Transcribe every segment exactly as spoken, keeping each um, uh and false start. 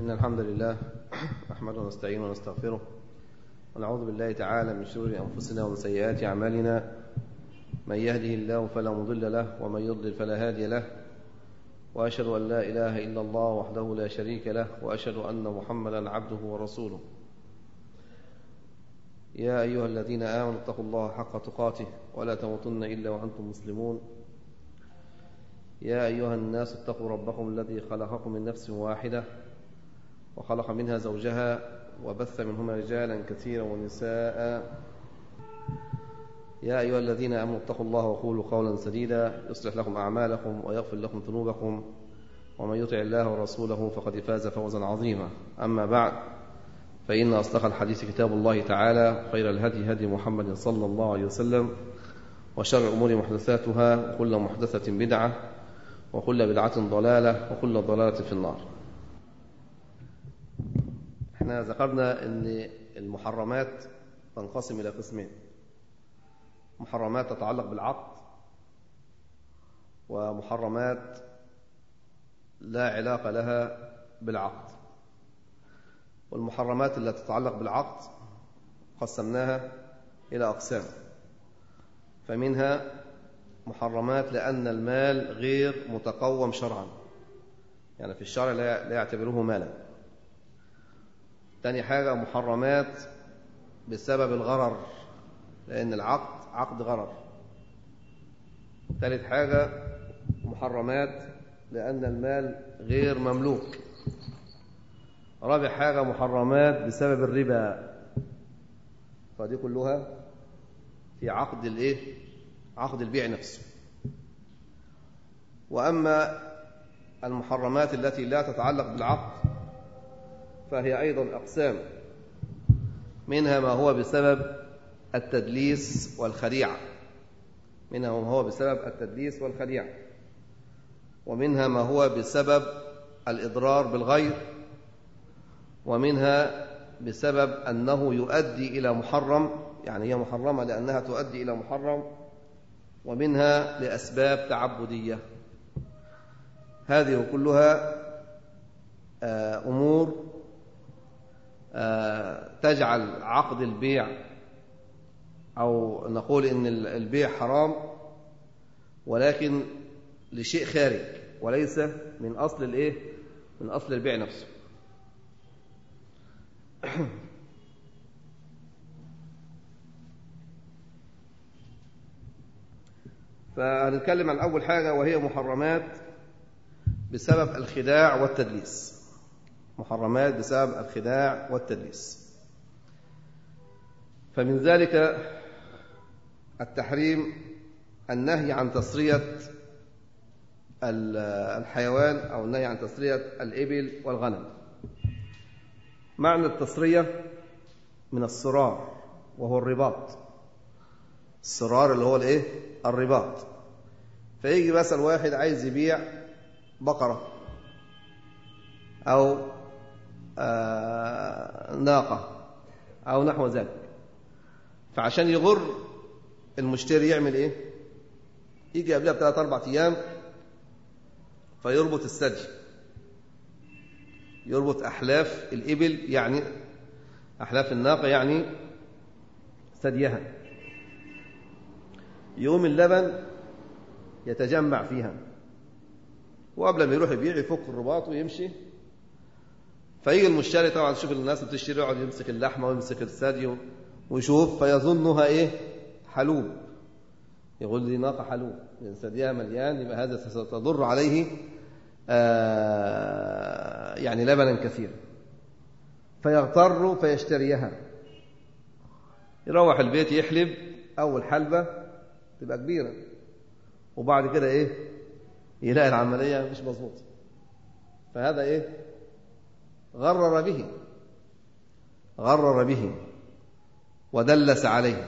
إن الحمد لله نحمده ونستعينه ونستغفره ونعوذ بالله تعالى من شرور أنفسنا ومن سيئات أعمالنا. من يهده الله فلا مضل له ومن يضلل فلا هادي له، وأشهد أن لا إله إلا الله وحده لا شريك له، وأشهد أن محمدا عبده ورسوله. يا أيها الذين آمنوا اتقوا الله حق تقاته ولا تموتن إلا وأنتم مسلمون. يا أيها الناس اتقوا ربكم الذي خلقكم من نفس واحدة وخلق منها زوجها وبث منهما رجالا كثيرا ونساء. يا أيها الذين آمنوا اتقوا الله وقولوا قولا سديدا يصلح لكم أعمالكم ويغفر لكم ذنوبكم، ومن يطع الله ورسوله فقد فاز فوزا عظيما. أما بعد، فإن أصدق الحديث كتاب الله تعالى، خير الهدي هدي محمد صلى الله عليه وسلم، وشر الأمور محدثاتها، وكل محدثة بدعة، وكل بدعة ضلالة، وكل ضلالة في النار. احنا ذكرنا أن المحرمات تنقسم إلى قسمين: محرمات تتعلق بالعقد، ومحرمات لا علاقة لها بالعقد. والمحرمات التي تتعلق بالعقد قسمناها إلى أقسام، فمنها محرمات لأن المال غير متقوم شرعا، يعني في الشرع لا يعتبره مالا. تاني حاجة محرمات بسبب الغرر، لأن العقد عقد غرر. ثالث حاجة محرمات لأن المال غير مملوك. رابع حاجة محرمات بسبب الربا، فدي كلها في عقد الايه عقد البيع نفسه. وأما المحرمات التي لا تتعلق بالعقد فهي أيضا أقسام، منها ما هو بسبب التدليس والخديعة منها ما هو بسبب التدليس والخديعة ومنها ما هو بسبب الإضرار بالغير، ومنها بسبب أنه يؤدي إلى محرم، يعني هي محرمة لأنها تؤدي إلى محرم، ومنها لأسباب تعبدية. هذه كلها أمور تجعل عقد البيع، أو نقول إن البيع حرام ولكن لشيء خارج وليس من أصل الإيه من أصل البيع نفسه. فهنتكلم عن أول حاجة، وهي محرمات بسبب الخداع والتدليس. محرمات بسبب الخداع والتدليس. فمن ذلك التحريم النهي عن تسرية الحيوان، أو النهي عن تسرية الإبل والغنم. معنى التسرية من السرار، وهو الرباط. السرار اللي هو الايه الرباط. فيجي مثلا واحد عايز يبيع بقرة أو آه ناقة أو نحو ذلك، فعشان يغر المشتري يعمل ايه؟ يجي قبلها بثلاث أربع أيام فيربط الثدي، يربط أحلاف الإبل، يعني أحلاف الناقة يعني ثديها. يوم اللبن يتجمع فيها، وقبل ما يروح يبيع يفك الرباط ويمشي. فيجي المشتري طبعا تشوف الناس بتشتري، يقعد يمسك اللحمة ويمسك الثدي ويشوف، فيظنها ايه حلوب. يقول لي ناقة حلوب لأن ثديها مليان، يبقى هذا ستضر عليه آه يعني لبنا كثيرا، فيغتر فيشتريها. يروح البيت يحلب أول حلبة تبقى كبيرة، وبعد كده ايه يلاقي العملية مش مظبوطة، فهذا ايه غرر به غرر به ودلس عليه.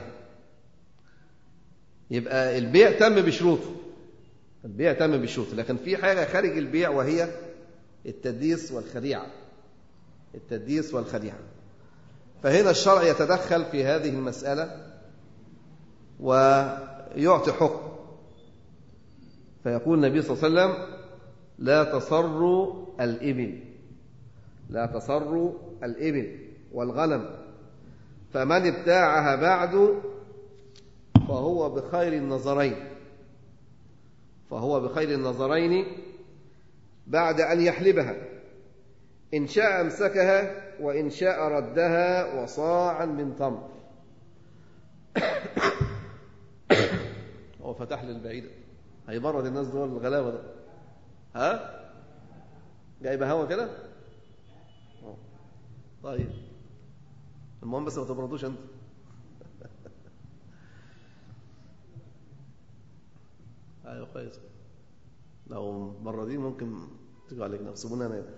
يبقى البيع تم بشروطه البيع تم بشروطه لكن في حاجة خارج البيع، وهي التدليس والخديعة التدليس والخديعة. فهنا الشرع يتدخل في هذه المسألة ويعطي حكم، فيقول النبي صلى الله عليه وسلم: لا تصروا الإبل، لا تصر الإبل والغنم، فمن ابتاعها بعد فهو بخير النظرين فهو بخير النظرين بعد أن يحلبها، إن شاء أمسكها وإن شاء ردها وصاعا من تمر. هو فتح لي البعيدة، هيبرد الناس دول الغلابة ده. ها جايبه هوا كده. طيب المهم بس ما تبردوش انت. ايوه كويس، لو مبردين ممكن تيجوا عليك نفسبونا انا.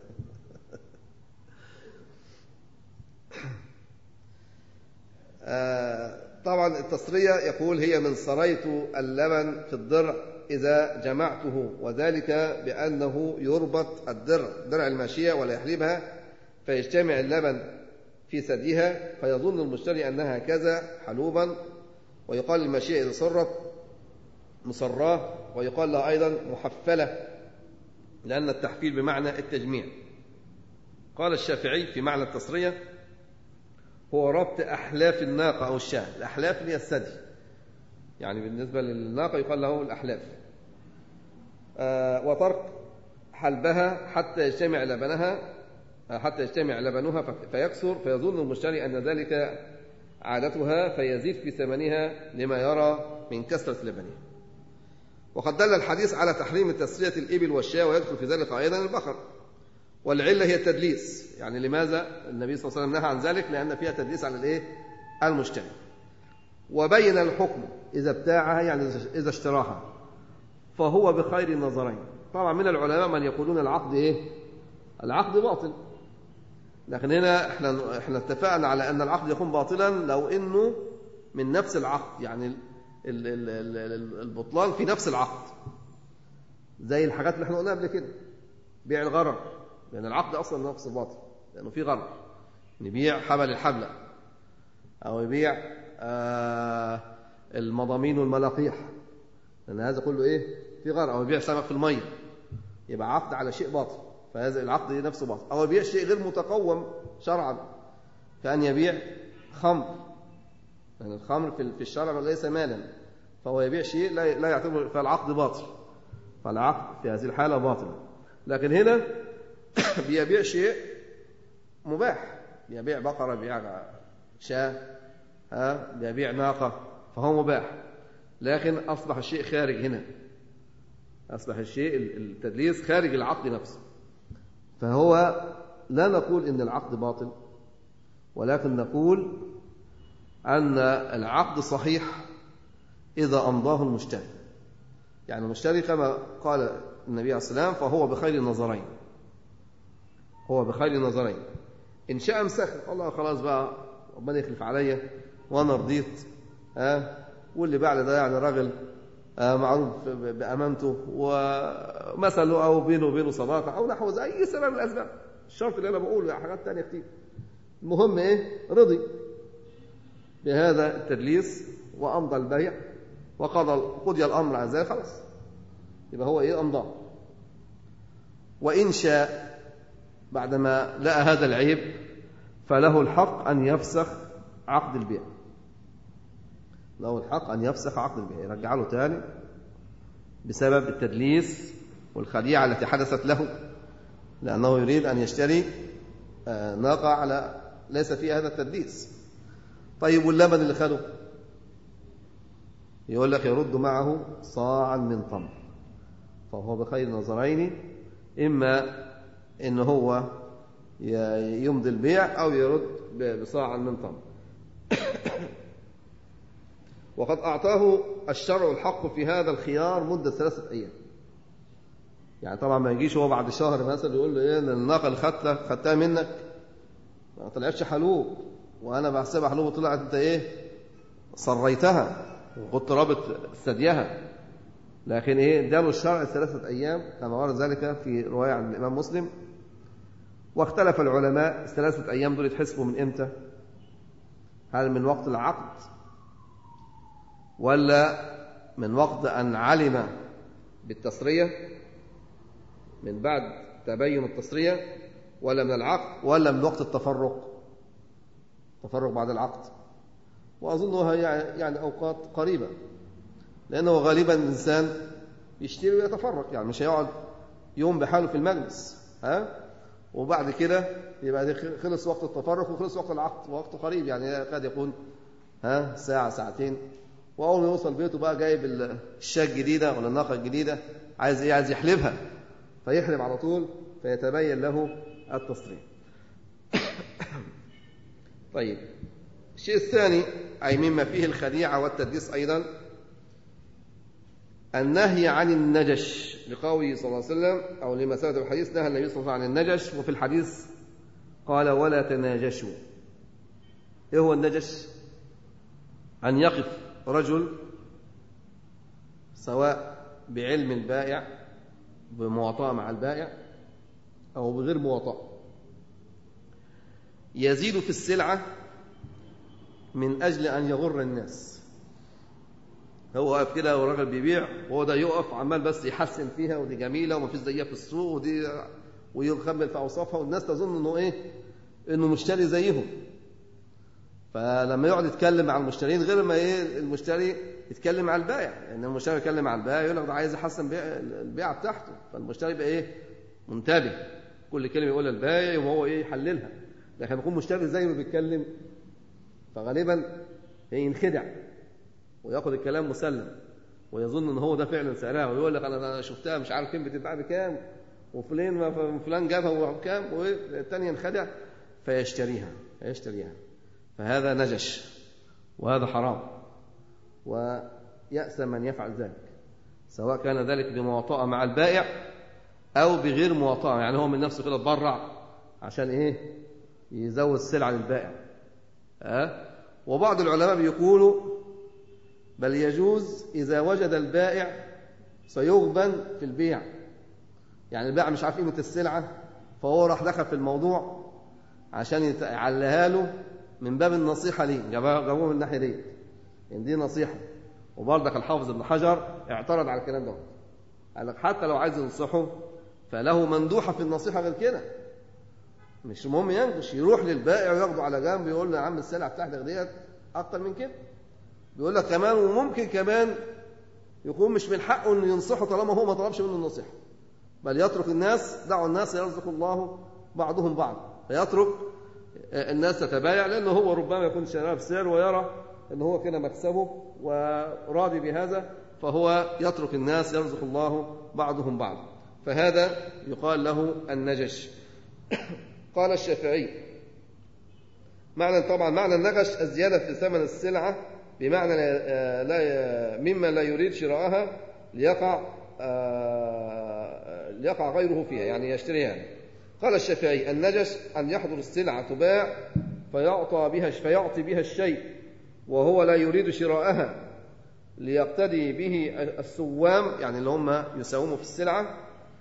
آه طبعا التصرية يقول هي من سريت اللبن في الضرع إذا جمعته، وذلك بأنه يربط الضرع درع الماشية ولا يحلبها، فيجتمع اللبن في ثديها فيظن المشتري أنها كذا حلوبا، ويقال الماشية إذا صرت مصراه، ويقال لها أيضا محفلة لأن التحفيل بمعنى التجميع. قال الشافعي في معنى التصرية هو ربط أحلاف الناقة أو الشاة. الأحلاف هي الثدي، يعني بالنسبة للناقة يقال له الأحلاف. آه وترك حلبها حتى يجتمع لبنها حتى يجتمع لبنها فيكثر، فيظن المشتري أن ذلك عادتها فيزيد في ثمنها لما يرى من كثرة لبنها. وقد دل الحديث على تحريم تسرية الإبل والشاة، ويدخل في ذلك أيضا البقر. والعلة هي التدليس، يعني لماذا النبي صلى الله عليه وسلم نهى عن ذلك؟ لأن فيها تدليس على الإيه؟ المشتري. وبين الحكم إذا ابتاعها، يعني إذا اشتراها، فهو بخير النظرين. طبعا من العلماء من يقولون العقد إيه؟ العقد باطل، لكن هنا احنا احنا اتفقنا على أن العقد يكون باطلا لو إنه من نفس العقد، يعني البطلان في نفس العقد، زي الحاجات اللي احنا قلناها قبل كده، بيع الغرر، لأن العقد أصلا نفسه باطل لأنه في غرر. نبيع حبل الحبلة، أو يبيع آه المضامين والملاقيح، لأن هذا كله إيه؟ في غرر. أو يبيع سمك في المية، يبقى عقد على شيء باطل، فهذا العقد نفسه باطل. أو يبيع شيء غير متقوم شرعا، كأن يبيع خمر، لأن يعني الخمر في الشرع ليس مالا، فهو يبيع شيء لا يعتبر، فالعقد باطل، فالعقد في هذه الحالة باطل. لكن هنا بيبيع شيء مباح، بيبيع بقرة، بيبيع شاة، ها بيبيع ناقة، فهو مباح، لكن أصبح الشيء خارج هنا، أصبح الشيء التدليس خارج العقد نفسه. فهو لا نقول إن العقد باطل، ولكن نقول أن العقد صحيح إذا أمضاه المشتري. يعني المشتري كما قال النبي عليه الصلاة والسلام فهو بخير النظرين، هو بخير النظرين. إن شاء امسكه، الله خلاص بقى ربنا يخلف عليا وأنا رضيت، ها واللي بعد ده يعني راجل معروف بأمانته ومثله، أو بينه وبينه صداقة أو نحو ذلك، أي سبب من الأسباب. الشرط اللي أنا بقوله حاجات تانية كتير. المهم إيه؟ رضي بهذا التدليس وأمضى البيع وقضى قضي الأمر على ذلك، خلاص يبقى هو إيه؟ أمضاه. وإن شاء بعدما لقى هذا العيب فله الحق أن يفسخ عقد البيع، له الحق أن يفسخ عقد البيع، يرجع له تاني بسبب التدليس والخديعة التي حدثت له، لأنه يريد أن يشتري ناقة على ليس فيها هذا التدليس. طيب واللبن اللي خده؟ يقول لك يرد معه صاعا من تمر، فهو بخير نظرين، إما إن هو يمضي البيع أو يرد بصاع من تمر. وقد أعطاه الشرع الحق في هذا الخيار مدة ثلاثة أيام. يعني طبعا ما يجيش هو بعد شهر مثلا يقول له إيه الناقة اللي خدتها خدتها منك ما طلعتش حلوب، وأنا بحسبها حلوب وطلعت أنت إيه صريتها وكنت رابط ثديها. لكن إيه اداله الشرع ثلاثة أيام كما ورد ذلك في رواية عن الإمام مسلم. واختلف العلماء الثلاثة أيام دول يتحسبوا من إمتى؟ هل من وقت العقد ولا من وقت أن علم بالتصرية، من بعد تبين التصرية، ولا من العقد ولا من وقت التفرق؟ تفرق بعد العقد، وأظنها يعني أوقات قريبة، لأنه غالبا الإنسان يشتري ويتفرق، يعني مش هيقعد يوم بحاله في المجلس ها وبعد كده يبقى خلص وقت التفرق وخلص وقت العقد، وقت قريب يعني قد يكون ها ساعة ساعتين، وأول ما يوصل بيته بقى جايب الشاة الجديدة ولا الناقة الجديدة، عايز إيه؟ عايز يحلبها، فيحلب على طول فيتبين له التصريح. طيب الشيء الثاني أي مما فيه الخديعة والتدليس أيضا النهي عن النجش، لقوله صلى الله عليه وسلم أو لما ثبت في الحديث نهى النبي صلى الله عليه وسلم عن النجش، وفي الحديث قال ولا تناجشوا. إيه هو النجش؟ أن يقف رجل سواء بعلم البائع بمواطأة مع البائع أو بغير مواطأة يزيد في السلعة من أجل أن يغر الناس. هو واقف كده والراجل بيبيع وهو ده يقف عمال بس يحسن فيها ودي جميلة وما فيش زيها في السوق ودي ويخمل في أوصافها، والناس تظن إنه إيه؟ إنه مشتري زيهم. فلما يقعد يتكلم مع المشترين غير ما إيه المشتري يتكلم مع البائع، لأن يعني المشتري يتكلم مع البائع يقول لك ده عايز يحسن البيعة بتاعته، فالمشتري يبقى إيه؟ منتبه، كل كلمة يقولها البائع وهو إيه؟ يحللها. لكن يكون مشتري زيه اللي بيتكلم فغالبا ينخدع وياخذ الكلام مسلم ويظن ان هو ده فعلا سعرها، ويقول لك انا شفتها مش عارف فين بتتباع بكام وفلان فلان جابها بكام، والثاني ينخدع فيشتريها فيشتريها فهذا نجش وهذا حرام، ويأثم من يفعل ذلك، سواء كان ذلك بمواطأة مع البائع أو بغير مواطأة، يعني هو من نفسه كده تبرع عشان إيه؟ يزود السلعة للبائع. أه؟ وبعض العلماء بيقولوا بل يجوز إذا وجد البائع سيغبن في البيع، يعني البائع مش عارف قيمة السلعة فهو راح دخل في الموضوع عشان يعلها له من باب النصيحة ليه، جابوه من الناحية دي، يعني دي نصيحة. وبرضك الحافظ ابن حجر اعترض على الكلام ده، قال لك حتى لو عايز ينصحه فله مندوحة في النصيحة غير كده، مش المهم ينقش يروح للبائع وياخده على جنب يقول له يا عم السلعة بتاعتك ديت أكتر من كده، بيقول لك كمان وممكن كمان يكون مش من حقه انه ينصحه طالما هو ما طلبش منه النصيحة، بل يترك الناس، دعوا الناس يرزق الله بعضهم بعض، فيترك الناس تتبايع، لأنه هو ربما يكون شراها بسعر ويرى أنه هو كده مكسبه وراضي بهذا، فهو يترك الناس يرزق الله بعضهم بعض، فهذا يقال له النجش. قال الشافعي معنى طبعا معنى النجش الزيادة في ثمن السلعة بمعنى لا مما لا يريد شراءها ليقع ليقع غيره فيها، يعني يشتريها. قال الشافعي النجش أن يحضر السلعة تباع فيعطى بها فيعطي بها الشيء وهو لا يريد شراءها ليقتدي به السوام، يعني اللي هم يساوموا في السلعة،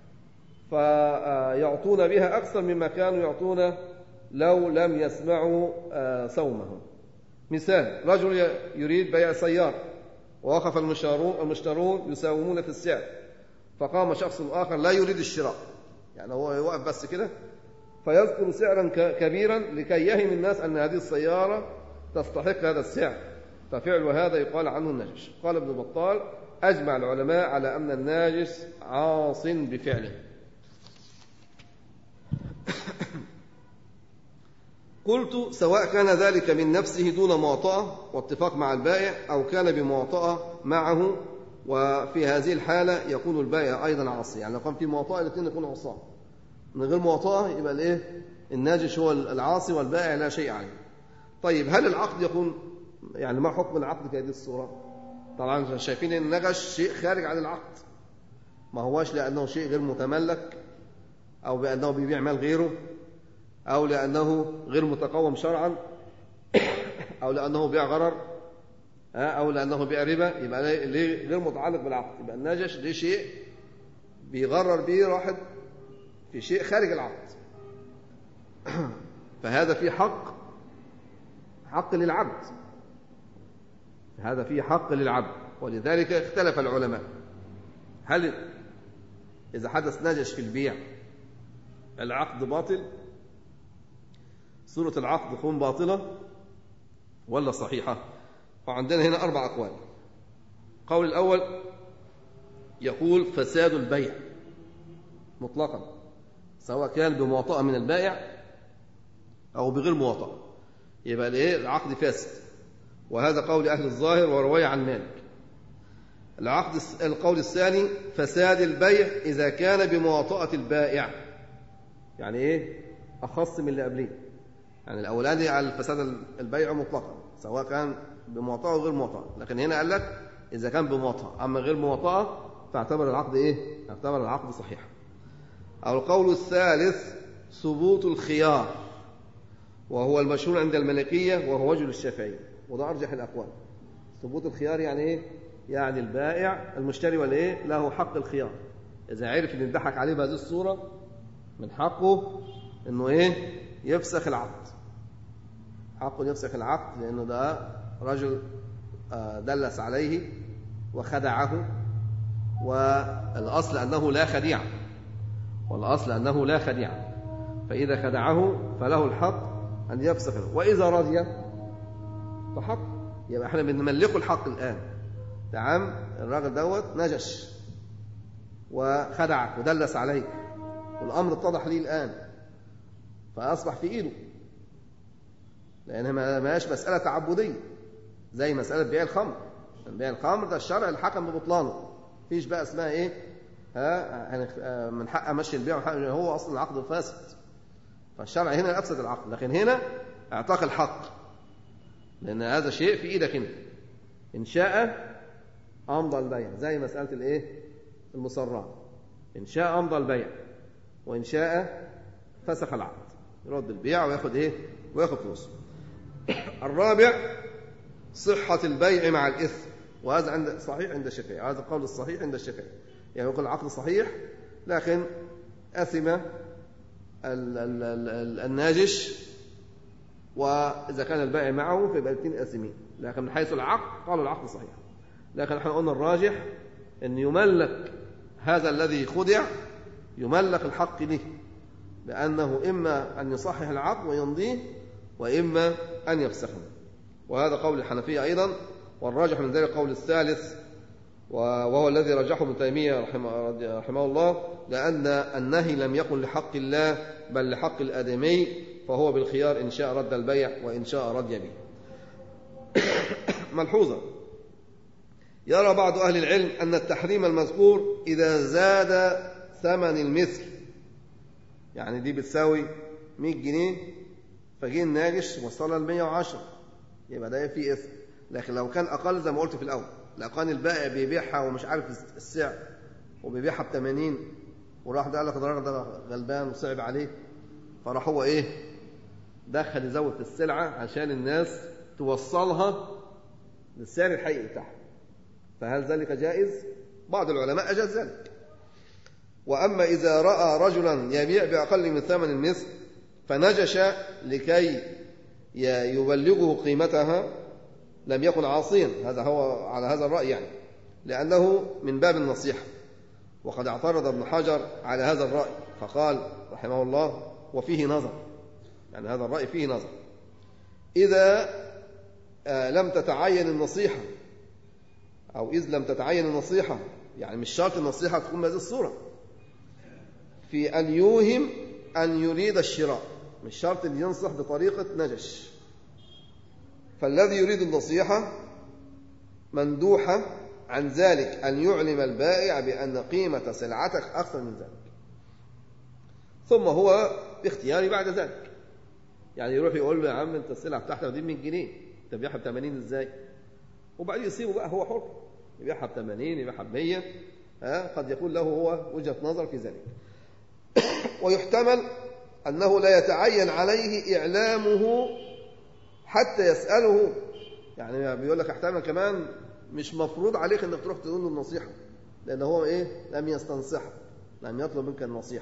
فيعطون بها أكثر مما كانوا يعطون لو لم يسمعوا سومهم. مثال: رجل يريد بيع سيارة ووقف المشترون يساومون في السعر، فقام شخص آخر لا يريد الشراء، يعني هو يوقف بس كده فيذكر سعرا كبيرا لكي يهم الناس أن هذه السيارة تستحق هذا السعر، ففعل هذا يقال عنه النجش. قال ابن بطال أجمع العلماء على أن الناجس عاص بفعله. قلت سواء كان ذلك من نفسه دون مواطأة واتفاق مع البائع أو كان بمواطأة معه، وفي هذه الحالة يكون البائع أيضا عاصي، يعني لو كان في مواطأة الاثنين يكونوا عصاه، من غير مواطأة يبقى الايه الناجش هو العاصي والبائع لا شيء عليه. طيب هل العقد يكون يعني ما حكم العقد في هذه الصورة؟ طبعا شايفين ان النجش شيء خارج عن العقد، ما هواش لأنه شيء غير متملك أو بأنه بيبيع مال غيره أو لأنه غير متقوم شرعا أو لأنه بيع غرر أو لأنه بيع ربا، يبقى ليه غير متعلق بالعقد، يبقى النجش ليه شيء بيغرر به واحد في شيء خارج العقد، فهذا فيه حق حق للعبد، هذا فيه حق للعبد. ولذلك اختلف العلماء هل إذا حدث نجش في البيع العقد باطل صورة العقد تكون باطلة ولا صحيحة؟ وعندنا هنا أربع أقوال. القول الأول يقول فساد البيع مطلقا، سواء كان بمواطأة من البائع أو بغير مواطأة، يبقى الايه العقد فاسد، وهذا قول أهل الظاهر ورواية عن مالك. العقد القول الثاني فساد البيع إذا كان بمواطأة البائع، يعني إيه أخص من اللي قبليه. يعني الأولاني على فساد البيع مطلقا سواء كان بمواطأة أو غير مواطأة، لكن هنا قال لك إذا كان بمواطأة، أما غير مواطأة فاعتبر العقد إيه؟ اعتبر العقد صحيح. أو القول الثالث ثبوت الخيار، وهو المشهور عند المالكية وهو وجه الشافعي، وده أرجح الأقوال. ثبوت الخيار يعني إيه؟ يعني البائع المشتري ولا إيه له حق الخيار، إذا عرف إن يضحك عليه بهذه الصورة من حقه إنه إيه يفسخ العقد، حقه يفسخ العقد، لأنه ده رجل دلس عليه وخدعه، والأصل أنه لا خديعة، والأصل أنه لا خديعة، فإذا خدعه فله الحق أن يفسخ، وإذا رضي فحق، يبقى احنا بنملكه الحق الآن. تمام، الراجل دوت نجش وخدعك ودلس عليك، والأمر اتضح ليه الآن فأصبح في إيده، لأنها ما هيش مسألة تعبدية زي مسألة بيع الخمر. بيع الخمر ده الشرع الحكم ببطلانه، فيش بقى اسمها إيه ها من حق أمشي البيع، هو أصلا العقد فاسد، فالشرع هنا أفسد العقد، لكن هنا اعطاك الحق، لأن هذا شيء في إيدك انت، إن شاء أمضى البيع، زي مسألة الإيه المصرات، إن شاء أمضى البيع وإن شاء فسخ العقد، يرد البيع وياخد إيه وياخد فلوسه. الرابع صحة البيع مع الإثم، وهذا عند صحيح عند الشافعي، هذا القول الصحيح عند الشافعي، يعني يقول العقد صحيح لكن أثم الناجش، وإذا كان البائع معه فيبقى الاثنين آثمين، لكن من حيث العقد قالوا العقد صحيح. لكن احنا قلنا الراجح أن يملك هذا الذي خدع، يملك الحق له، لأنه إما أن يصحح العقد ويمضيه وإما أن يفسخه، وهذا قول الحنفية أيضا. والراجح من ذلك قول الثالث وهو الذي رجحه ابن تيمية رحمه الله، لأن النهي لم يكن لحق الله بل لحق الآدمي، فهو بالخيار إن شاء رد البيع وإن شاء رضي به. ملحوظة، يرى بعض أهل العلم أن التحريم المذكور إذا زاد ثمن المثل، يعني دي بتساوي مئة جنيه فجي الناجش وصلها ل مئة وعشرة، يبقى ده في إثم. لكن لو كان أقل زي ما قلت في الأول، لو كان البائع بيبيعها ومش عارف السعر وبيبيعها ب ثمانين، وراح ده قال لك الراجل ده غلبان وصعب عليه، فراح هو إيه دخل يزود في السلعة عشان الناس توصلها للسعر الحقيقي بتاعها، فهل ذلك جائز؟ بعض العلماء أجاز ذلك. وأما إذا رأى رجلا يبيع بأقل من ثمن المثل فنجش لكي يبلغه قيمتها لم يكن عاصيا، هذا هو على هذا الرأي يعني، لأنه من باب النصيحة. وقد اعترض ابن حجر على هذا الرأي فقال رحمه الله وفيه نظر، يعني هذا الرأي فيه نظر، إذا لم تتعين النصيحة، أو إذ لم تتعين النصيحة، يعني مش شرط النصيحة تكون بهذه الصورة، في أن يوهم أن يريد الشراء، مش شرط أن ينصح بطريقة نجش، فالذي يريد النصيحة مندوحة عن ذلك أن يعلم البائع بأن قيمة سلعتك أكثر من ذلك، ثم هو باختياري بعد ذلك، يعني يروح يقول له يا عم أنت السلعة بتاعتك دي مئة جنيه تبيعها ب ثمانين إزاي، وبعدين يصيبه بقى هو حر، يبيعها ب ثمانين يبيعها ب مئة، ها قد يكون له هو وجهة نظر في ذلك. ويحتمل أنه لا يتعين عليه إعلامه حتى يسأله، يعني بيقول لك احتمل كمان مش مفروض عليك أنك تروح تقول له النصيحة، لأن هو إيه لم يستنصحه، لم يطلب منك النصيحة.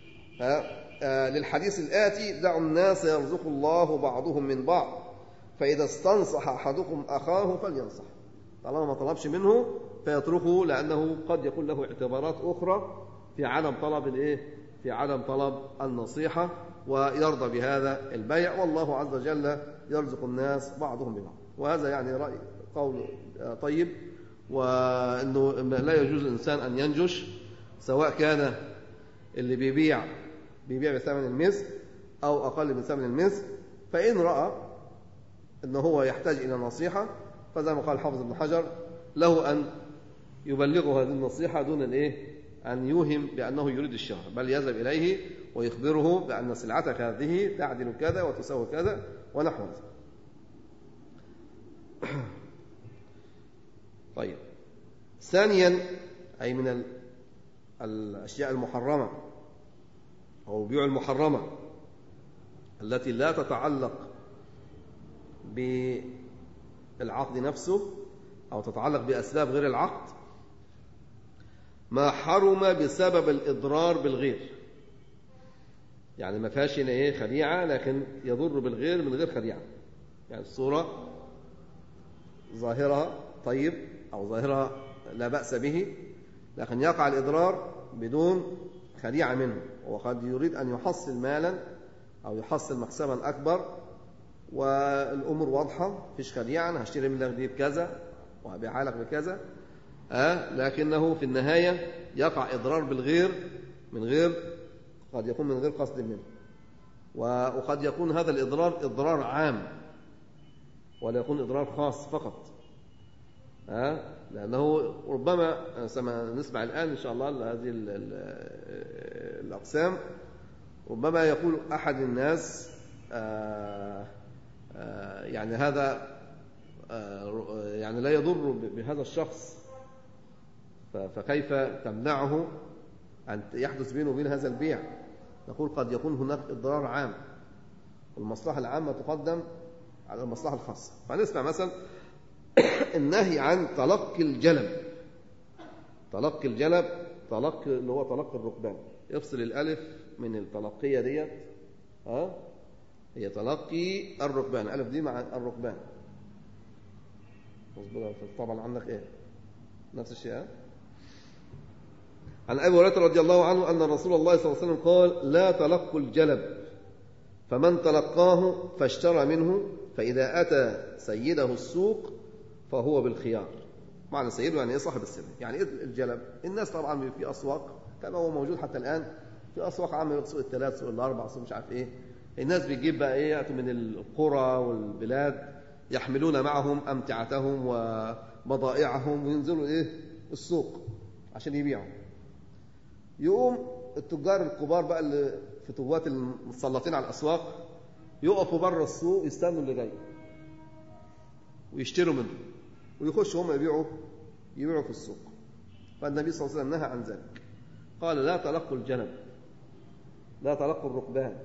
آه للحديث الآتي دعوا الناس يرزق الله بعضهم من بعض، فإذا استنصح أحدكم أخاه فلينصح، طالما ما طلبش منه فيتركه، لأنه قد يكون له اعتبارات أخرى في عدم طلب الإيه في عدم طلب النصيحة ويرضى بهذا البيع، والله عز وجل يرزق الناس بعضهم ببعض. وهذا يعني رأي قول طيب، وأنه لا يجوز للإنسان أن ينجش، سواء كان اللي بيبيع بيبيع بثمن المثل أو أقل من ثمن المثل. فإن رأى أنه هو يحتاج إلى نصيحة، فزي ما قال حافظ ابن حجر له أن يبلغه هذه النصيحة دون الإيه؟ أن يوهم بأنه يريد الشراء، بل يذهب إليه ويخبره بأن سلعتك هذه تعدل كذا وتساوي كذا ونحو ذلك. طيب، ثانيا، أي من الأشياء المحرمة أو البيوع المحرمة التي لا تتعلق بالعقد نفسه أو تتعلق بأسباب غير العقد، ما حرم بسبب الإضرار بالغير. يعني ما فيهاش هنا إيه خديعة، لكن يضر بالغير من غير خديعة. يعني الصورة ظاهرها طيب أو ظاهرها لا بأس به، لكن يقع الإضرار بدون خديعة منه، وقد يريد أن يحصل مالا أو يحصل مكسبا أكبر، والأمور واضحة، فيش خديعة، أنا هشتري منك دي بكذا وهبيعها لك بكذا، أه لكنه في النهاية يقع إضرار بالغير من غير، قد يكون من غير قصد منه، وقد يكون هذا الإضرار إضرار عام ولا يكون إضرار خاص فقط، أه لأنه ربما نسمع الآن إن شاء الله هذه الأقسام، ربما يقول أحد الناس آآ آآ يعني هذا يعني لا يضر بهذا الشخص، فكيف تمنعه أن يحدث بينه وبين هذا البيع؟ نقول قد يكون هناك إضرار عام، المصلحة العامة تقدم على المصلحة الخاصة. فنسمع مثلا النهي عن تلقي الجلب. تلقي الجلب، تلقي اللي هو تلقي الركبان، يفصل الألف من التلقية ديت، ها هي تلقي الركبان، الألف دي مع الركبان. طبعا عندك إيه نفس الشيء. ها؟ عن أبي هريرة رضي الله عنه أن رسول الله صلى الله عليه وسلم قال: لا تلقوا الجلب، فمن تلقاه فاشترى منه، فإذا أتى سيده السوق فهو بالخيار. معنى سيده يعني إيه؟ صاحب السلم. يعني إيه الجلب؟ الناس طبعا في أسواق كما هو موجود حتى الآن، في أسواق عامة، سوق الثلاث، سوق الأربع، سوق مش عارف إيه، الناس بتجيب بقى إيه، يأتوا من القرى والبلاد يحملون معهم أمتعتهم وبضائعهم وينزلوا إيه السوق عشان يبيعوا. يقوم التجار الكبار بقى اللي في فتوات المتسلطين على الأسواق يقفوا بره السوق يستنوا اللي جاي ويشتروا منه ويخشوا هم يبيعوا يبيعوا في السوق. فالنبي صلى الله عليه وسلم نهى عن ذلك، قال: لا تلقوا الجلب، لا تلقوا الركبان،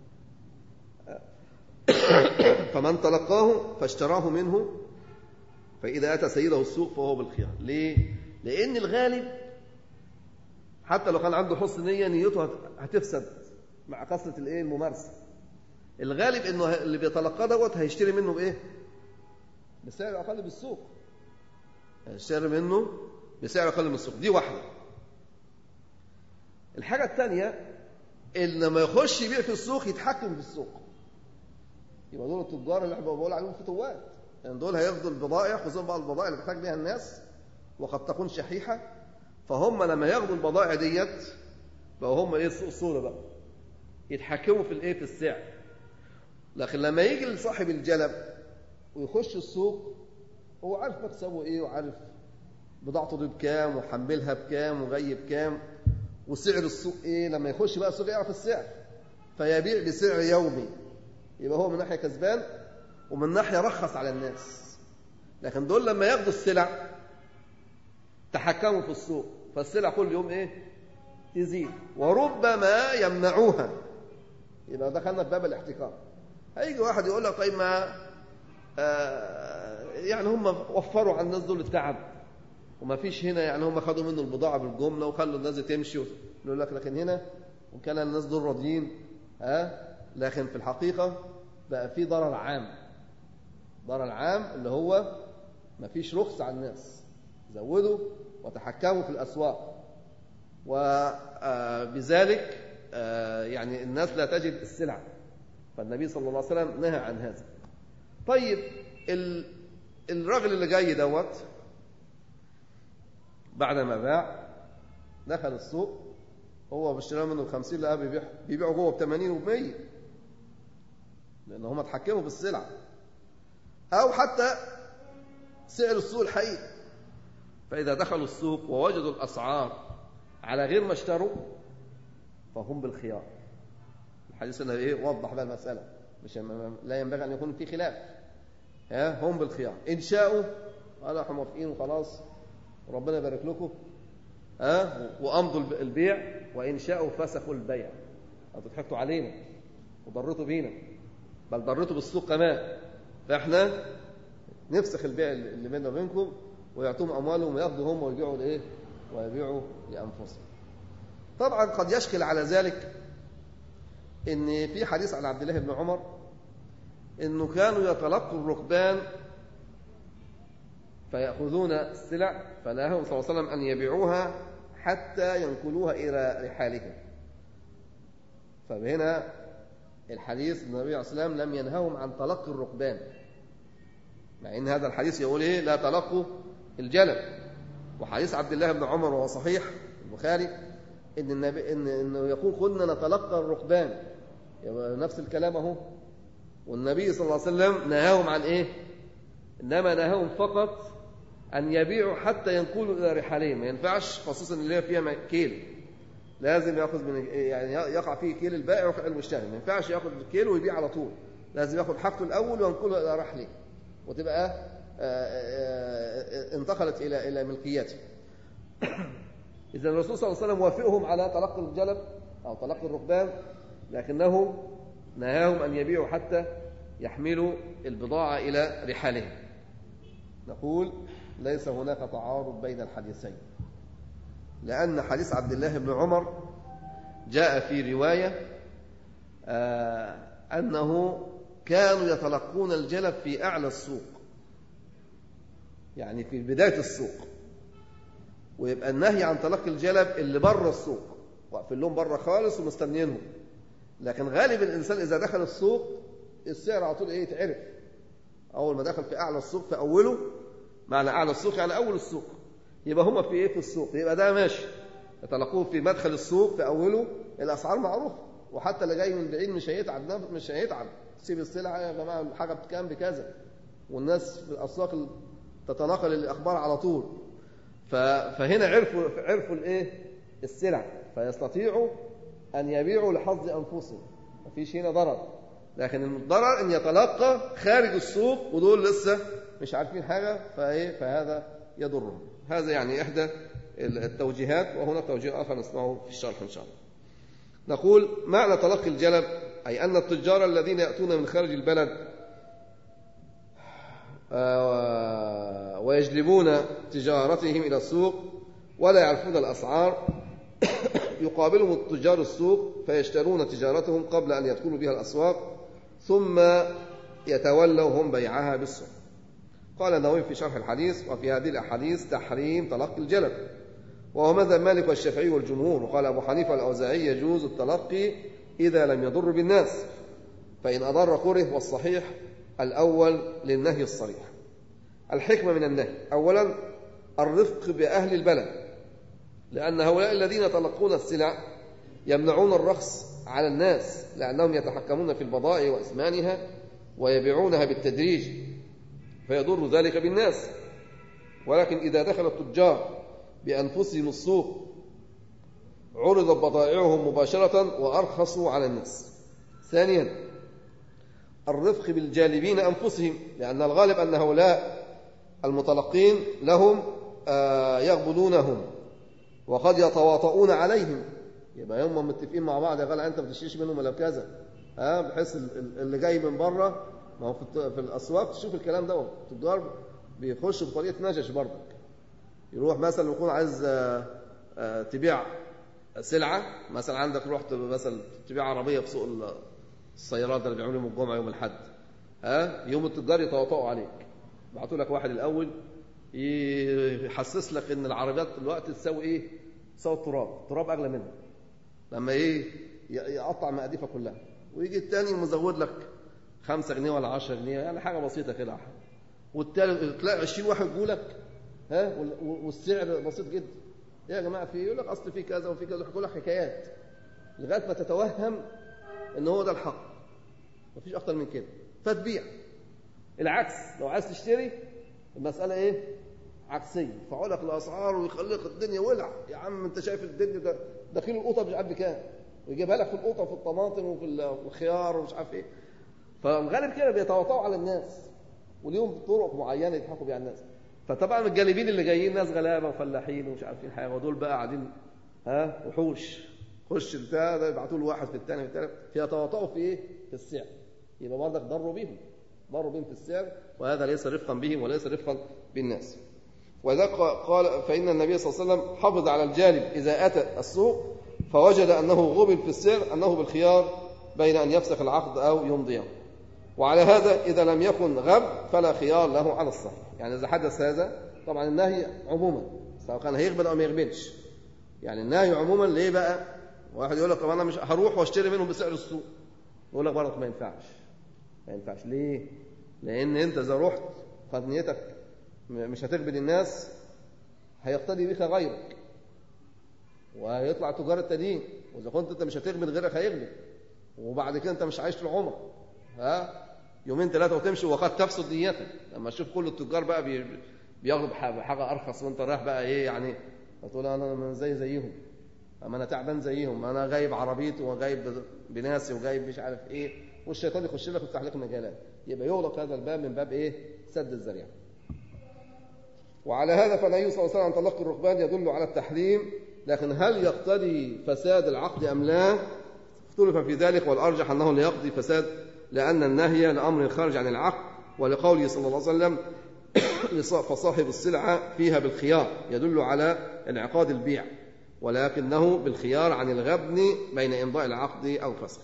فمن تلقاه فاشتراه منه، فإذا أتى سيده السوق فهو بالخيار. ليه؟ لأن الغالب حتى لو كان عنده حسن نية، نيته هتفسد مع كثرة الايه الممارسة. الغالب انه اللي بيتلقاه دوت هيشتري منه بايه؟ بسعر اقل بالسوق، هيشتري منه بسعر اقل من السوق. دي واحدة. الحاجة الثانية ان لما يخش يبيع في السوق يتحكم في السوق. يبقى دول التجار اللي احنا بقول عليهم فتوات، يعني دول هياخدوا البضائع، خصوصا بقى البضائع اللي بيحتاج بيها الناس وقد تكون شحيحة، فهم لما ياخدوا البضائع ديت بقوا هم ايه السوق الصورة بقى، يتحكموا في الايه في السعر. لكن لما يجي لصاحب الجلب ويخش السوق هو عارف مكسبه ايه، وعارف بضاعته دي بكام وحملها بكام وجاي بكام وسعر السوق ايه. لما يخش بقى السوق يعرف السعر فيبيع بسعر يومي، يبقى هو من ناحية كسبان ومن ناحية رخص على الناس. لكن دول لما ياخدوا السلع تحكموا في السوق، فالسلع كل يوم ايه تزيد، وربما يمنعوها. يبقى دخلنا في باب الاحتكار. هيجي واحد يقول لك: طيب ما آه يعني هم وفروا على الناس دول التعب وما فيش هنا، يعني هم خدوا منه البضاعة بالجملة وخلوا الناس تمشي. يقول لك: لكن هنا وكان الناس دول راضيين، ها لكن في الحقيقة بقى في ضرر عام. ضرر عام اللي هو ما فيش رخص على الناس، زودوا وتحكموا في الأسواق، وبذلك يعني الناس لا تجد السلع، فالنبي صلى الله عليه وسلم نهى عن هذا. طيب الراجل اللي جاي دوت بعد ما باع دخل السوق، هو بيشتري منه بخمسين، لقاه بيبيع بيبيعه جوه بثمانين وبمية، لأن هم اتحكموا بالسلع. أو حتى سعر السوق الحقيقي، فإذا دخلوا السوق ووجدوا الأسعار على غير ما اشتروا فهم بالخيار. الحديث هنا إيه وضح بقى المسألة، مش لا ينبغي أن يكون في خلاف. ها هم بالخيار، إن شاءوا قالوا احنا موافقين وخلاص ربنا يبارك لكم، ها وأمضوا البيع، وإن شاءوا فسخوا البيع. أنتوا ضحكتوا علينا وضرتوا بينا، بل ضرتوا بالسوق كمان، فإحنا نفسخ البيع اللي بيننا وبينكم، ويعطوهم أموالهم وياخذوا هم ويبيعوا لإيه ويبيعوا لأنفسهم. طبعا قد يشكل على ذلك إن في حديث عن عبد الله بن عمر إنه كانوا يتلقوا الركبان فيأخذون السلع، فنهاهم صلى الله عليه وسلم أن يبيعوها حتى ينقلوها إلى رحالهم. فهنا الحديث النبي عليه الصلاة والسلام لم ينههم عن تلقي الركبان، مع إن هذا الحديث يقول إيه لا تلقوا الجلب. وحديث عبد الله بن عمر وهو صحيح البخاري إن النبي إن إنه يقول كنا نتلقى الركبان، نفس الكلام أهو. والنبي صلى الله عليه وسلم نهاهم عن إيه؟ إنما نهاهم فقط أن يبيعوا حتى ينقلوا إلى رحالهم. ما ينفعش خصوصا اللي هي فيها كيل، لازم ياخذ من يعني يقع فيه كيل البائع ويقع المشتري، ما ينفعش ياخذ الكيل ويبيع على طول، لازم ياخذ حاجته الأول وينقله إلى رحله، وتبقى انتقلت إلى إلى ملكيته. إذا الرسول صلى الله عليه وسلم وافقهم على تلقي الجلب أو تلقي الركبان، لكنه نهاهم أن يبيعوا حتى يحملوا البضاعة إلى رحالهم. نقول ليس هناك تعارض بين الحديثين، لأن حديث عبد الله بن عمر جاء في رواية آه أنه كانوا يتلقون الجلب في أعلى السوق، يعني في بداية السوق، ويبقى النهي عن تلقي الجلب اللي بره السوق، واقفين لهم بره خالص ومستنيينهم. لكن غالب الإنسان إذا دخل السوق السعر على طول إيه يتعرف، أول ما دخل في أعلى السوق في أوله، معنى أعلى السوق يعني أول السوق، يبقى هم في إيه في السوق، يبقى ده ماشي يتلقوه في مدخل السوق في أوله، الأسعار معروفة، وحتى اللي جاي من بعيد مش هيتعب، مش هيتعب سيب السلعة يا جماعة الحاجة بكام بكذا، والناس في الأسواق تتناقل الأخبار على طول. فهنا عرفوا عرفوا الإيه السلع، فيستطيعوا أن يبيعوا لحظ أنفسهم، مفيش هنا ضرر. لكن الضرر أن يتلقى خارج السوق ودول لسه مش عارفين حاجة، فإيه فهذا يضرهم. هذا يعني إحدى التوجيهات، وهنا توجيه آخر نسمعه في الشرح إن شاء الله. نقول معنى تلقي الجلب أي أن التجار الذين يأتون من خارج البلد ويجلبون تجارتهم إلى السوق ولا يعرفون الأسعار، يقابلهم التجار السوق فيشترون تجارتهم قبل أن يدخلوا بها الأسواق، ثم يتولوا هم بيعها بالسوق. قال النووي في شرح الحديث وفي هذه الأحاديث تحريم تلقي الجلب، وهو مذهب مالك والشافعي والجمهور. وقال أبو حنيفة والأوزاعي يجوز التلقي إذا لم يضر بالناس، فإن أضر كره، والصحيح الأول للنهي الصريح. الحكمة من النهي: أولا الرفق بأهل البلد، لأن هؤلاء الذين يتلقون السلع يمنعون الرخص على الناس، لأنهم يتحكمون في البضائع وإثمانها ويبيعونها بالتدريج، فيضر ذلك بالناس. ولكن إذا دخل التجار بأنفسهم السوق عرضت بضائعهم مباشرة وأرخصوا على الناس. ثانيا الرفق بالجالبين أنفسهم، لأن الغالب أن هؤلاء المتلقين لهم يغبنونهم وقد يتواطؤون عليهم، يبقى هم متفقين مع بعض يا غالي أنت ما تشتريش منهم ولا كذا، ها بحيث اللي جاي من بره، ما هو في الأسواق تشوف الكلام ده، التجار بيخشوا بطريقة نجش برضك، يروح مثلا يكون عايز تبيع سلعة، مثلا عندك رحت مثلا تبيع عربية في سوق السيارات اللي بيعملوا يوم الجمعة يوم الحد، ها يوم التجار يتواطؤوا عليك، بعتوا لك واحد الأول يحسس لك إن العربيات دلوقتي تساوي إيه؟ تساوي التراب، التراب أغلى منها. لما إيه يقطع مقاديفه كلها، ويجي الثاني مزود لك خمسة جنيه ولا عشرة جنيه، يعني حاجه بسيطه كده، والثالث تلاقي عشرين واحد يقول لك ها والسعر بسيط جدا. ايه يا جماعه في؟ يقول لك اصل في كذا وفي كذا، يقول لك حكايات لغايه ما تتوهم ان هو ده الحق، مفيش اكتر من كده، فتبيع. العكس، لو عايز تشتري المساله ايه؟ عكسيه، يرفعوا لك الاسعار ويخليك الدنيا ولع. يا عم انت شايف الدنيا ده ده كيلو القطه مش عارف بكام، ويجيبها لك في القطه وفي الطماطم وفي الخيار ومش عارف ايه. فالغالب كده بيتواطؤوا على الناس، وليهم طرق معينه يضحكوا بيها الناس. فطبعا الجالبين اللي جايين ناس غلابه وفلاحين ومش عارفين حاجه، ودول بقى قاعدين ها وحوش، خش بتاع ده يبعتوا له واحد في الثاني في الثالث، فيتواطؤوا في ايه؟ في السعر. يبقى برضك ضروا بيهم، ضروا بهم في السعر، وهذا ليس رفقا بهم وليس رفقا بالناس. وذا قال فإن النبي صلى الله عليه وسلم حافظ على الجالب إذا أتى السوق فوجد أنه غبن في السعر أنه بالخيار بين أن يفسخ العقد أو يمضيه. وعلى هذا إذا لم يكن غب فلا خيار له على الصحيح. يعني إذا حدث هذا، طبعا النهي عموما سواء كان هيغبن أو ما يغبنش، يعني النهي عموما ليه بقى؟ واحد يقول لك طب أنا مش هروح واشتري منهم بسعر السوق، يقول لك برضك ما ينفعش. ما ينفعش ليه؟ لأن أنت إذا رحت قد نيتك مش هتغبن الناس، هيقتدي بك غيرك وهيطلع تجار التانيين، وإذا كنت أنت مش هتغبن غيرك هيغبن، وبعد كده أنت مش عايش في العمر، ها يومين ثلاثة وتمشي وقد تفسد نيتك. لما تشوف كل التجار بقى بياخدوا بحاجة أرخص وأنت رايح بقى إيه يعني، هتقول أنا زي زيهم، أما أنا تعبان زيهم، أنا جايب عربيتي وجايب بناسي وجايب مش عارف إيه، والشيطان يخش لك ويفتح لك مجالات. يبقى يغلق هذا الباب من باب إيه؟ سد الذريعة. وعلى هذا فالنبي صلى الله عليه وسلم تلقي الركبان يدل على التحريم، لكن هل يقتضي فساد العقد أم لا؟ اختلف في ذلك، والأرجح أنه لا يقضي فساد، لأن النهي لأمر خارج عن العقد، ولقوله صلى الله عليه وسلم فصاحب السلعة فيها بالخيار يدل على انعقاد البيع، ولكنه بالخيار عن الغبن بين إمضاء العقد أو فسخه.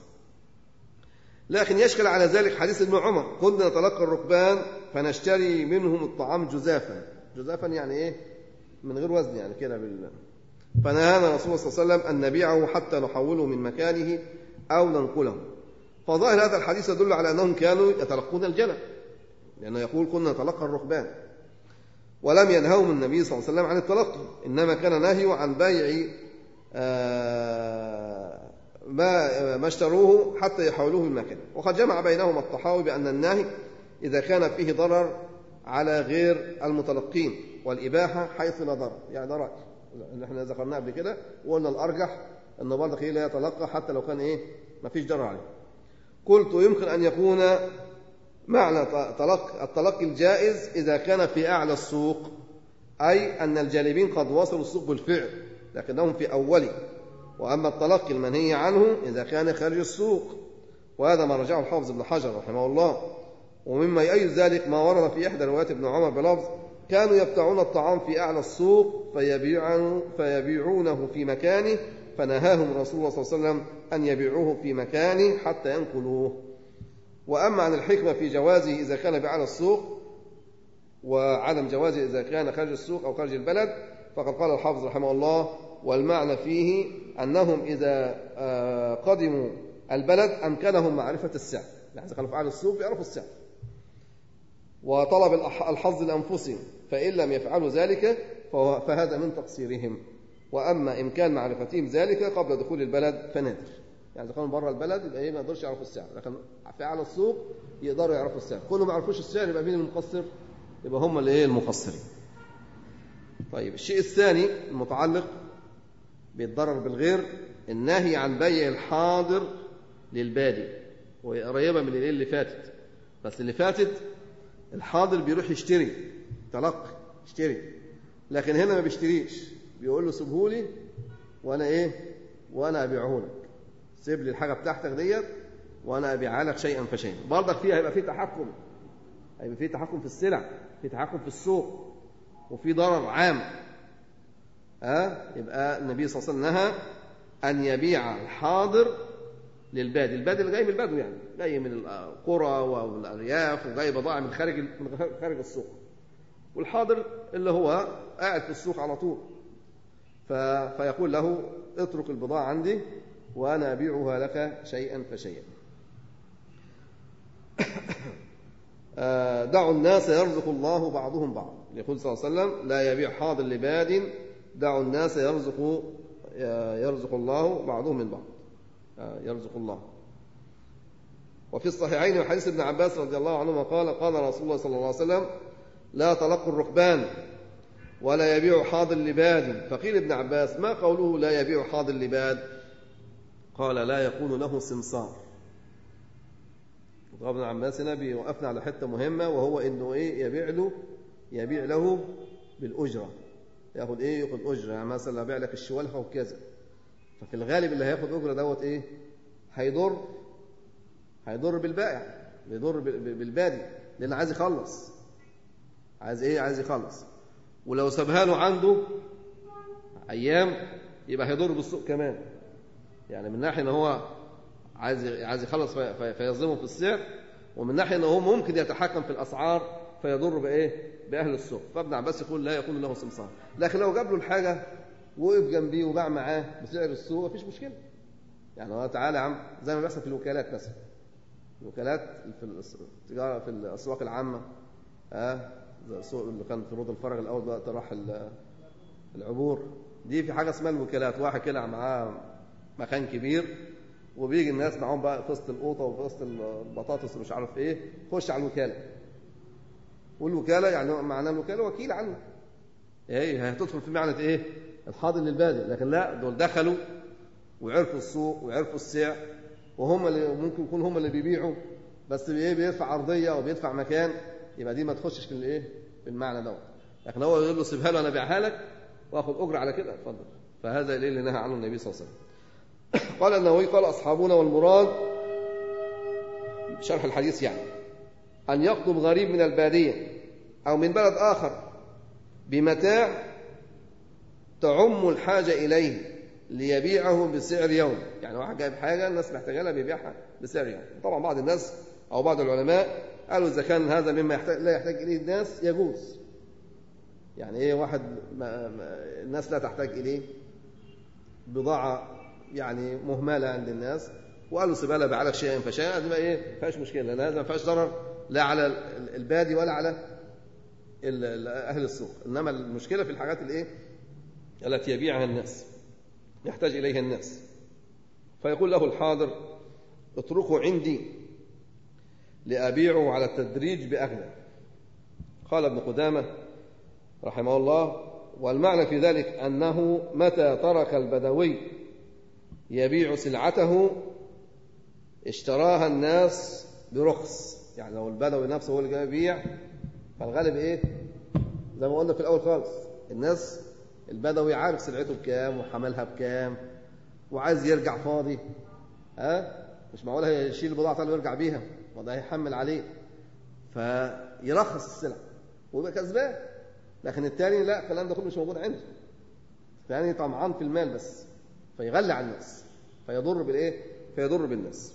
لكن يشكل على ذلك حديث ابن عمر كنا نتلقى الركبان فنشتري منهم الطعام جزافا. جزافا يعني إيه؟ من غير وزن يعني كده بال... فنهانا رسول الله صلى الله عليه وسلم أن نبيعه حتى نحوله من مكانه أو ننقله. فظاهر هذا الحديث يدل على أنهم كانوا يتلقون الجلب، لأنه يقول كنا نتلقى الركبان، ولم ينهوهم النبي صلى الله عليه وسلم عن التلقي، إنما كان نهيه عن بيع ما ما اشتروه حتى يحولوه من مكانه. وقد جمع بينهما الطحاوي بأن النهي إذا كان فيه ضرر على غير المتلقين، والإباحة حيث لا ضرر، يعني ده رأي اللي احنا ذكرناه قبل كده، وقلنا الأرجح أنه برضك لا يتلقى حتى لو كان إيه ما فيش ضرر عليه. قلت يمكن أن يكون معنى تلقي التلقي الجائز إذا كان في أعلى السوق، أي أن الجالبين قد وصلوا السوق بالفعل لكنهم في أوله، وأما التلقي المنهي عنه إذا كان خارج السوق، وهذا ما رجعه الحافظ ابن حجر رحمه الله. ومما يؤيد ذلك ما ورد في إحدى روايات ابن عمر بلفظ كانوا يبتاعون الطعام في أعلى السوق فيبيعونه, فيبيعونه في مكانه، فنهاهم رسول الله صلى الله عليه وسلم أن يبيعوه في مكانه حتى ينقلوه. وأما عن الحكمة في جوازه إذا كان بأعلى السوق وعدم جوازه إذا كان خارج السوق أو خارج البلد، فقد قال الحافظ رحمه الله والمعنى فيه أنهم إذا قدموا البلد أمكنهم معرفة السعر، يعني إذا كانوا في أعلى السوق يعرفوا السعر، وطلب الحظ لأنفسهم، فإن لم يفعلوا ذلك فهذا من تقصيرهم. وأما إمكان معرفتهم ذلك قبل دخول البلد فنادر، يعني إذا كانوا بره البلد يبقى إيه ما يقدرش يعرفوا السعر، لكن في أعلى السوق يقدروا يعرفوا السعر. كل ما يعرفوش السعر يبقى مين المقصر؟ يبقى هم اللي إيه المقصرين. طيب الشيء الثاني المتعلق بالضرر بالغير، النهي عن بيع الحاضر للبادي، وهي قريبة من اللي فاتت، بس اللي فاتت الحاضر بيروح يشتري تلقي يشتري، لكن هنا ما بيشتريش، بيقول له سيبهولي وانا ايه وانا ابيعه لك، سيب لي الحاجه بتاعتك ديت وانا ابيعها لك شيئا فشيئا. برضك فيها هيبقى فيه تحكم، هيبقى فيه تحكم في السلع، في تحكم في السوق، وفي ضرر عام. ها أه؟ يبقى النبي صلى الله عليه وسلم نهى ان يبيع الحاضر للبادي، البادي اللي جاي من البدو، يعني جاي من القرى والارياف وجاي بضاعه من خارج من خارج السوق، والحاضر اللي هو قاعد في السوق على طول، فيقول له اترك البضاعه عندي وأنا أبيعها لك شيئا فشيئا. دعوا الناس يرزق الله بعضهم بعض، يقول صلى الله عليه وسلم لا يبيع حاضر لباد، دعوا الناس يرزق يرزق الله بعضهم من بعض، يرزق الله. وفي الصحيحين وحديث ابن عباس رضي الله عنهما قال قال رسول الله صلى الله عليه وسلم لا تلقوا الركبان ولا يبيع حاضر لباد. فقيل ابن عباس ما قوله لا يبيع حاضر لباد؟ قال لا يكون له سمسار. ابن عباس هنا بيوقفنا على حته مهمه، وهو انه ايه يبيع له يبيع له بالاجره، ياخد ايه ياخد اجره. يعني مثلا ابيع لك الشوالها وكذا، ففي الغالب اللي هياخد اجره دوت ايه هيضر هيضر بالبائع، بيضر بالبادي، لان عايز يخلص، عايز ايه عايز يخلص. ولو سابها له عنده ايام يبقى هيضر بالسوق كمان، يعني من ناحيه ان هو عايز عايز يخلص فيظلمه في السعر، ومن ناحيه ان هو ممكن يتحكم في الاسعار فيضر بايه باهل السوق. فابن عباس يقول لا يكون له سمسار. لكن لو جاب له الحاجه وقف جنبيه وباع معاه بسعر السوق مفيش مشكله. يعني هو تعالى يا عم، زي ما بيحصل في الوكالات مثلا، الوكالات في التجاره في الاسواق العامه، اه زي السوق اللي كان في رود الفرج الاول دلوقتي راح العبور دي، في حاجه اسمها الوكالات. واحد كده معاه مكان كبير وبيجي الناس معاهم بقى في وسط القوطه وفي وسط البطاطس ومش عارف ايه، خش على الوكاله. والوكاله يعني معناه الوكاله وكيل عنه، ايه هتدخل في معنى ايه الحاضر للبادئ. لكن لا، دول دخلوا وعرفوا السوق وعرفوا السعر، وهم اللي ممكن يكون هم اللي بيبيعوا، بس ايه بيدفع عرضيه وبيدفع مكان، يبقى دي ما تخشش في الايه في المعنى دوت. لكن هو يقول له سيبها له انا ابيعها لك واخد اجره على كده، اتفضل. فهذا اللي نهى عنه النبي صلى الله عليه وسلم. قال النووي قال أصحابنا والمراد بشرح الحديث يعني أن يقطب غريب من البادية أو من بلد آخر بمتاع تعم الحاجة إليه ليبيعه بسعر يوم. يعني واحد جايب حاجة الناس محتاجة لها بيبيعها بسعر يوم. طبعا بعض الناس أو بعض العلماء قالوا إذا كان هذا مما يحتاج لا يحتاج إليه الناس يجوز. يعني إيه واحد ما ما الناس لا تحتاج إليه، بضاعة يعني مهملة عند الناس، وقالوا سيبها لها بيع لك شيئا فشيئا، دي ما ايه ما فيهاش مشكله، لان هذا ما فيهاش ضرر لا على البادي ولا على اهل السوق. انما المشكله في الحاجات الايه التي يبيعها الناس يحتاج اليها الناس. فيقول له الحاضر اتركه عندي لأبيعه على التدريج بأغلى. قال ابن قدامة رحمه الله والمعنى في ذلك أنه متى ترك البدوي يبيع سلعته اشتراها الناس برخص. يعني لو البدوي نفسه هو اللي جاي يبيع فالغالب ايه زي ما قلنا في الاول خالص، الناس البدوي عارف سلعته بكام وحملها بكام وعايز يرجع فاضي، ها مش معقول هيشيل البضاعه تاني ويرجع بيها، وده هيحمل عليه فيرخص السلع ويبقى كسبان. لكن الثاني لا، الكلام ده كله مش موجود عنده، الثاني طمعان في المال بس فيغلي على الناس فيضر بالايه فيضر بالناس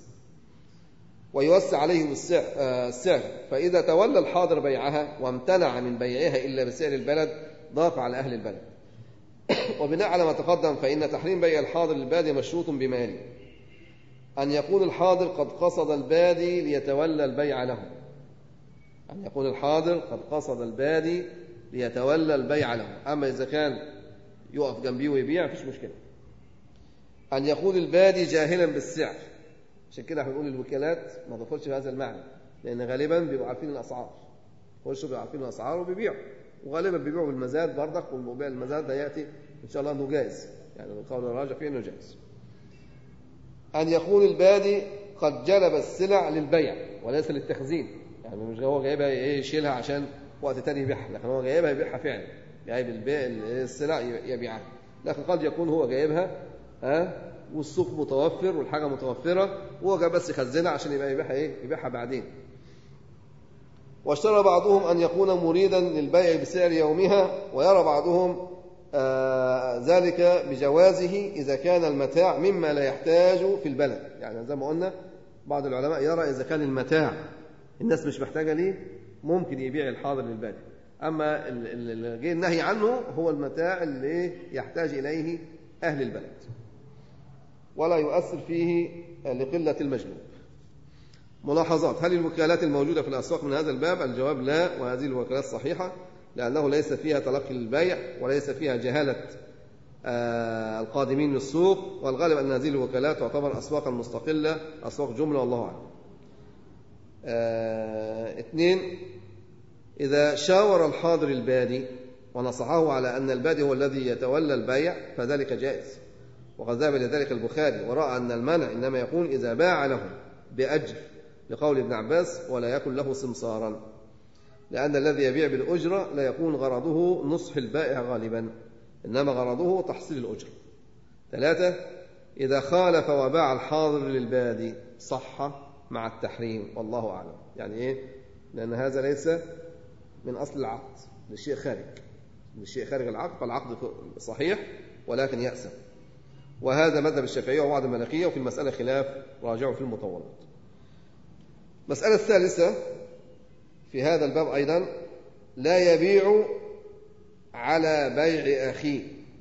ويوسع عليهم السعر. فإذا تولى الحاضر بيعها وامتنع من بيعها إلا بسعر البلد ضاف على أهل البلد. وبناء على ما تقدم فإن تحريم بيع الحاضر للبادي مشروط بمال أن يكون الحاضر قد قصد البادي ليتولى البيع له. أن يكون الحاضر قد قصد البادي ليتولى البيع له. أما إذا كان يقف جنبيه ويبيع مفيش مشكلة. أن يكون البادي جاهلا بالسعر، عشان كده هنقول الوكالات ما تدخلش في هذا المعنى، لأن غالبا بيبقوا عارفين الأسعار، يخشوا بيبقوا عارفين الأسعار وبيبيعوا، وغالبا بيبيعوا بالمزاد برضك، والمبيع المزاد ده يأتي إن شاء الله أنه جائز، يعني القول الراجح فيه أنه جائز. أن يكون البادي قد جلب السلع للبيع وليس للتخزين، يعني مش هو جايبها يشيلها عشان وقت تاني يبيعها، لكن هو جايبها يبيعها فعلا، جايب البيع السلع يبيعها. لكن قد يكون هو جايبها ها والسوق متوفر والحاجة متوفرة وهو جاي بس يخزنها عشان يبقى يبيعها ايه يبيعها بعدين. واشترى بعضهم أن يكون مريدا للبيع بسعر يومها، ويرى بعضهم آه ذلك بجوازه إذا كان المتاع مما لا يحتاج في البلد. يعني زي ما قلنا بعض العلماء يرى إذا كان المتاع الناس مش محتاجة ليه ممكن يبيع الحاضر للبادي، أما اللي جاي النهي عنه هو المتاع اللي يحتاج إليه أهل البلد. ولا يؤثر فيه لقلة المجلوب. ملاحظات: هل الوكالات الموجودة في الأسواق من هذا الباب؟ الجواب لا، وهذه الوكالات صحيحة لأنه ليس فيها تلقي البيع وليس فيها جهالة القادمين للسوق، والغالب أن هذه الوكالات تعتبر أسواقا مستقلة، أسواق جملة، والله أعلم. اثنين: إذا شاور الحاضر البادي ونصحه على أن البادي هو الذي يتولى البيع فذلك جائز، وقد ذهب لذلك البخاري ورأى أن المنع إنما يكون إذا باع له بأجر، لقول ابن عباس: ولا يكن له سمسارا، لأن الذي يبيع بالأجرة لا يكون غرضه نصح البائع غالبا، إنما غرضه تحصيل الأجرة. ثلاثة: إذا خالف وباع الحاضر للبادي صح مع التحريم، والله أعلم. يعني إيه؟ لأن هذا ليس من أصل العقد، للشيء خارج للشيء خارج العقد، فالعقد صحيح ولكن يأسم. وهذا مذهب الشافعية وبعض المالكية، وفي المسألة خلاف، راجعوا في المطولات. المسألة الثالثة في هذا الباب أيضا: لا يبيع على بيع أخيه.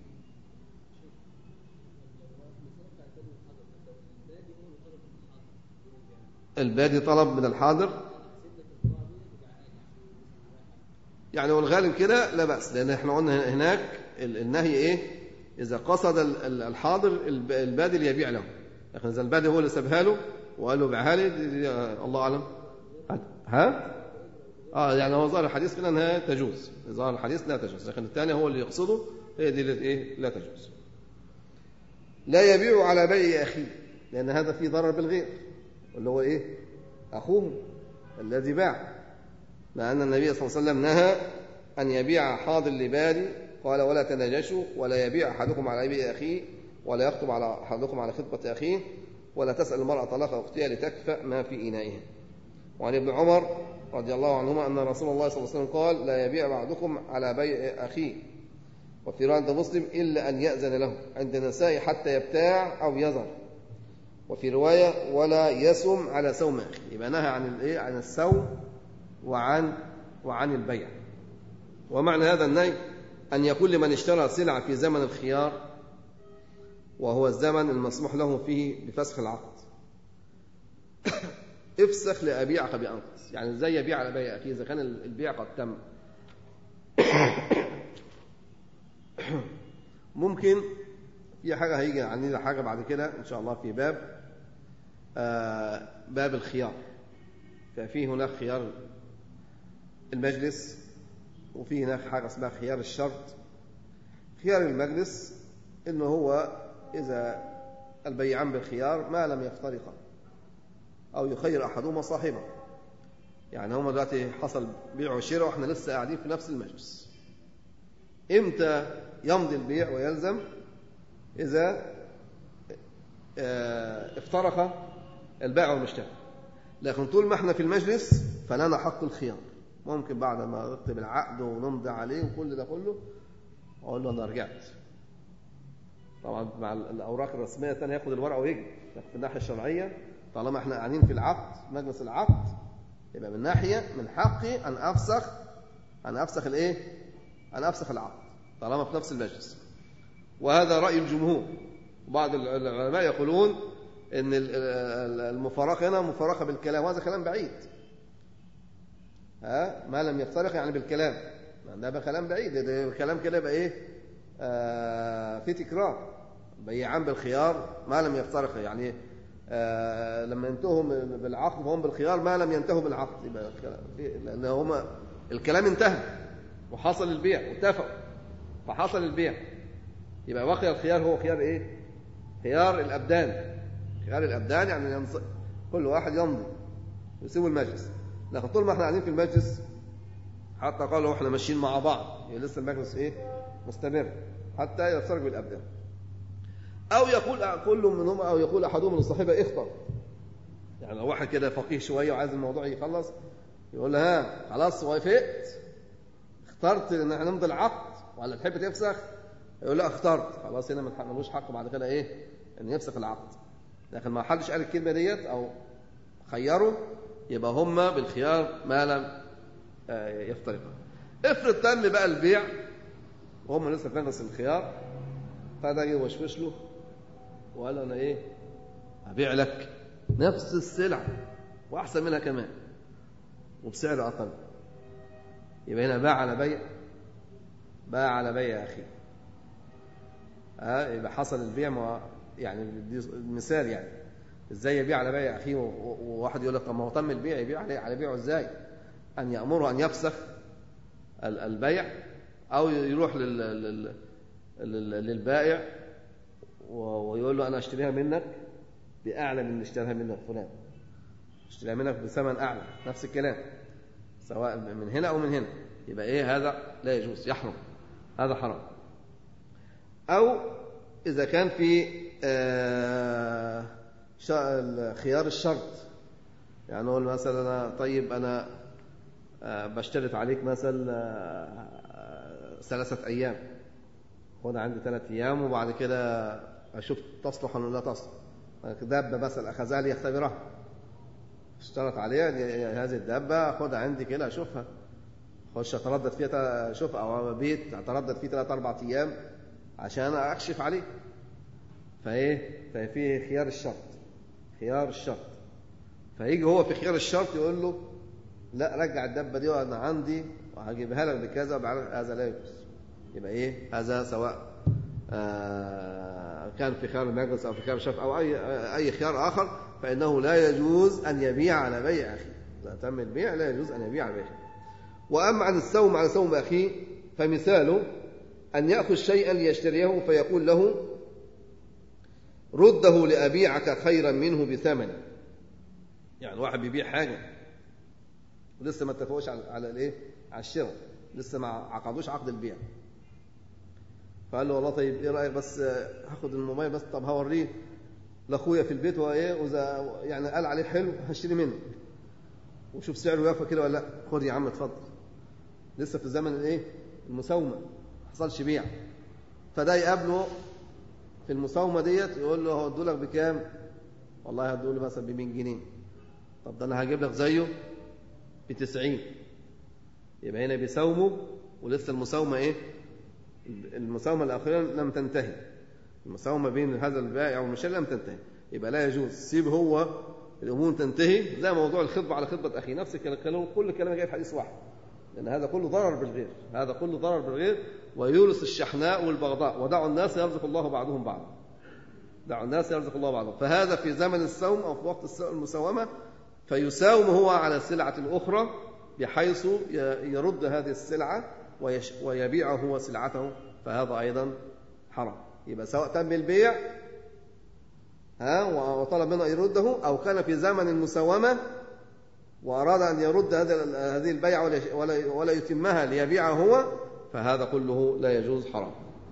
البادي طلب من الحاضر، يعني والغالب كده لا بأس، لأن احنا قلنا هناك النهي إيه؟ إذا قصد الحاضر البادي ليبيع له، لكن إذا البادي هو اللي سابها له وقال له بيعها لي، الله أعلم. ها؟ آه يعني هو ظاهر الحديث كده أنها تجوز، ظاهر الحديث لا تجوز، لكن الثاني هو اللي يقصده، هي دي اللي إيه؟ لا تجوز. لا يبيع على بيع أخيه، لأن هذا فيه ضرر بالغير، اللي هو إيه؟ أخوه الذي باع، لأن النبي صلى الله عليه وسلم نهى أن يبيع حاضر لبادي، قال: ولا تناجشوا، ولا يبيع أحدكم على بيع أخيه، ولا يخطب على أحدكم على خطبة أخيه، ولا تسأل المرأة طلاق أختها لتكفأ ما في إنائها. وعن ابن عمر رضي الله عنهما أن رسول الله صلى الله عليه وسلم قال: لا يبيع بعضكم على بيع أخيه. وفي رواية مسلم: إلا أن يأذن له، عند النساء حتى يبتاع أو يذر. وفي رواية: ولا يسم على سوم أخيه. يبقى نهى عن الإيه؟ عن السوم وعن وعن البيع. ومعنى هذا النهي أن يكون لمن اشترى سلعة في زمن الخيار، وهو الزمن المسموح له فيه بفسخ العقد: افسخ لأبيعك بأنقص. يعني ازاي يبيع على بيع أخيه إذا كان البيع قد تم؟ ممكن في حاجة هيجي عندنا حاجة بعد كده إن شاء الله في باب آه باب الخيار. ففي هناك خيار المجلس، وفي هناك حاجة اسمها خيار الشرط. خيار المجلس إنه هو إذا البيعان بالخيار ما لم يفترقا، أو يخير أحدهما صاحبه. يعني هما دلوقتي حصل بيع وشراء وإحنا لسه قاعدين في نفس المجلس. إمتى يمضي البيع ويلزم؟ إذا افترق البائع والمشتري. لكن طول ما احنا في المجلس فلنا حق الخيار. ممكن بعد ما نكتب العقد ونمضي عليه وكل ده كله أقول له أنا رجعت. طبعا مع الأوراق الرسمية الثانية ياخد الورقة ويجي. لكن في الناحية الشرعية طالما احنا قاعدين في العقد، مجلس العقد، يبقى من ناحية من حقي أن أفسخ أن أفسخ الإيه؟ أن أفسخ العقد طالما في نفس المجلس. وهذا رأي الجمهور. بعض العلماء يقولون إن المفارقة هنا مفارقة بالكلام، وهذا كلام بعيد. ها ما لم يفترق يعني بالكلام، ده كلام بعيد، ده كلام كده يبقى إيه؟ آه في تكرار. بيعان بالخيار ما لم يفترق، يعني آه لما ينتهوا بالعقد فهم بالخيار ما لم ينتهوا بالعقد، يبقى لأن هما الكلام انتهى وحصل البيع واتفقوا فحصل البيع، يبقى بقي الخيار هو خيار ايه؟ خيار الأبدان. خيار الأبدان يعني ينص... كل واحد يمضي ويسيبوا المجلس. لكن طول ما احنا قاعدين في المجلس حتى قالوا احنا ماشيين مع بعض، يعني لسه المجلس ايه؟ مستمر حتى يفترق بالأبدان. أو يقول كل منهم أو يقول أحدهم لصاحبه اختر. يعني لو واحد كده فقيه شوية وعايز الموضوع يخلص يقول له ها خلاص وافقت؟ اخترت ان احنا نمضي العقد ولا تحب تفسخ؟ يقول لا اخترت. خلاص هنا ملوش حق بعد كده ايه؟ ان يفسخ العقد. لكن ما حدش قال الكلمة ديت او خيروا، يبقى هم بالخيار ما لم يفترقوا. افرض تم بقى البيع وهم لسه في نفس الخيار، فده يوشوش له وقال أنا إيه أبيع لك نفس السلعة وأحسن منها كمان وبسعر أقل، يبقى هنا باع على بيع، باع على بيع أخيه. آه يبقى حصل البيع ما يعني المثال يعني ازاي يبيع على بيع أخيه، وواحد يقول لك طب ما هو تم البيع، يبيع عليه على بيعه ازاي؟ أن يأمره أن يفسخ البيع أو يروح للبائع ويقول له أنا أشتريها منك بأعلى من اللي اشتراها منك فلان، اشتريها منك بثمن أعلى، نفس الكلام سواء من هنا أو من هنا، يبقى إيه هذا لا يجوز، يحرم، هذا حرام. أو إذا كان في خيار الشرط، يعني نقول مثلا طيب أنا بشترط عليك مثلا ثلاثة أيام، خد عندي ثلاثة أيام وبعد كده أشوف تصلح ولا لا تصلح. دابة مثلا أخذها لي يختبرها، اشترط عليها هذه الدابة أخذها عندي كده أشوفها، خش أتردد فيها أشوفها، أو بيت أتردد فيه ثلاثة أربعة أيام عشان أكشف عليه، فإيه ففيه خيار الشرط، خيار الشرط، فيجي هو في خيار الشرط يقول له لا رجع الدابة دي وأنا عندي وهجيبها لك بكذا، هذا لا يجوز. يبقى إيه هذا سواء آه كان في خيار المجلس أو في خيار الشرط أو أي أي خيار آخر، فإنه لا يجوز أن يبيع على بيع أخيه، لا تم البيع لا يجوز أن يبيع على بيع أخيه. وأما عن السوم على سوم أخيه فمثاله أن يأخذ شيئا ليشتريه فيقول له رده لأبيعك خيرا منه بثمن، يعني واحد بيبيع حاجة ولسه ما اتفقوش على على الايه على الشراء، لسه ما عقدوش عقد البيع، فقال له والله طيب ايه رايك بس هاخد الموبايل بس، طب هوريه لاخويا في البيت وايه واذا يعني قال عليه حلو هشتري منه وشوف سعره يوافق كده ولا لا، خد يا عم اتفضل، لسه في زمن الايه المساومه ما حصلش بيع، فده يقابله في المساومه ديت يقول له هدولك بكام، والله هدوله مثلا ب مية جنيه، طب ده انا هجيب لك زيه بتسعين، يبقى هنا بيساومه ولسه المساومة إيه المساومة الأخيرة لم تنتهي، المساومة بين هذا البائع والمشتري لم تنتهي، يبقى لا يجوز سيب هو الأمور تنتهي، زي موضوع الخطبة على خطبة أخي، نفس الكلام، كل الكلام جاي في حديث واحد، لأن هذا كله ضرر بالغير، هذا كله ضرر بالغير ويورث الشحناء والبغضاء، ودعوا الناس يرزق الله بعضهم بعضا، دعوا الناس يرزق الله بعضهم، فهذا في زمن السوم أو في وقت المساومة، فيساوم هو على سلعة أخرى بحيث يرد هذه السلعة ويبيع هو سلعته، فهذا أيضا حرام. يبقى سواء تم البيع ها وطلب منه أن يرده، أو كان في زمن المساومة وأراد أن يرد هذه البيع ولا ولا يتمها ليبيعها هو، فهذا كله لا يجوز، حرام.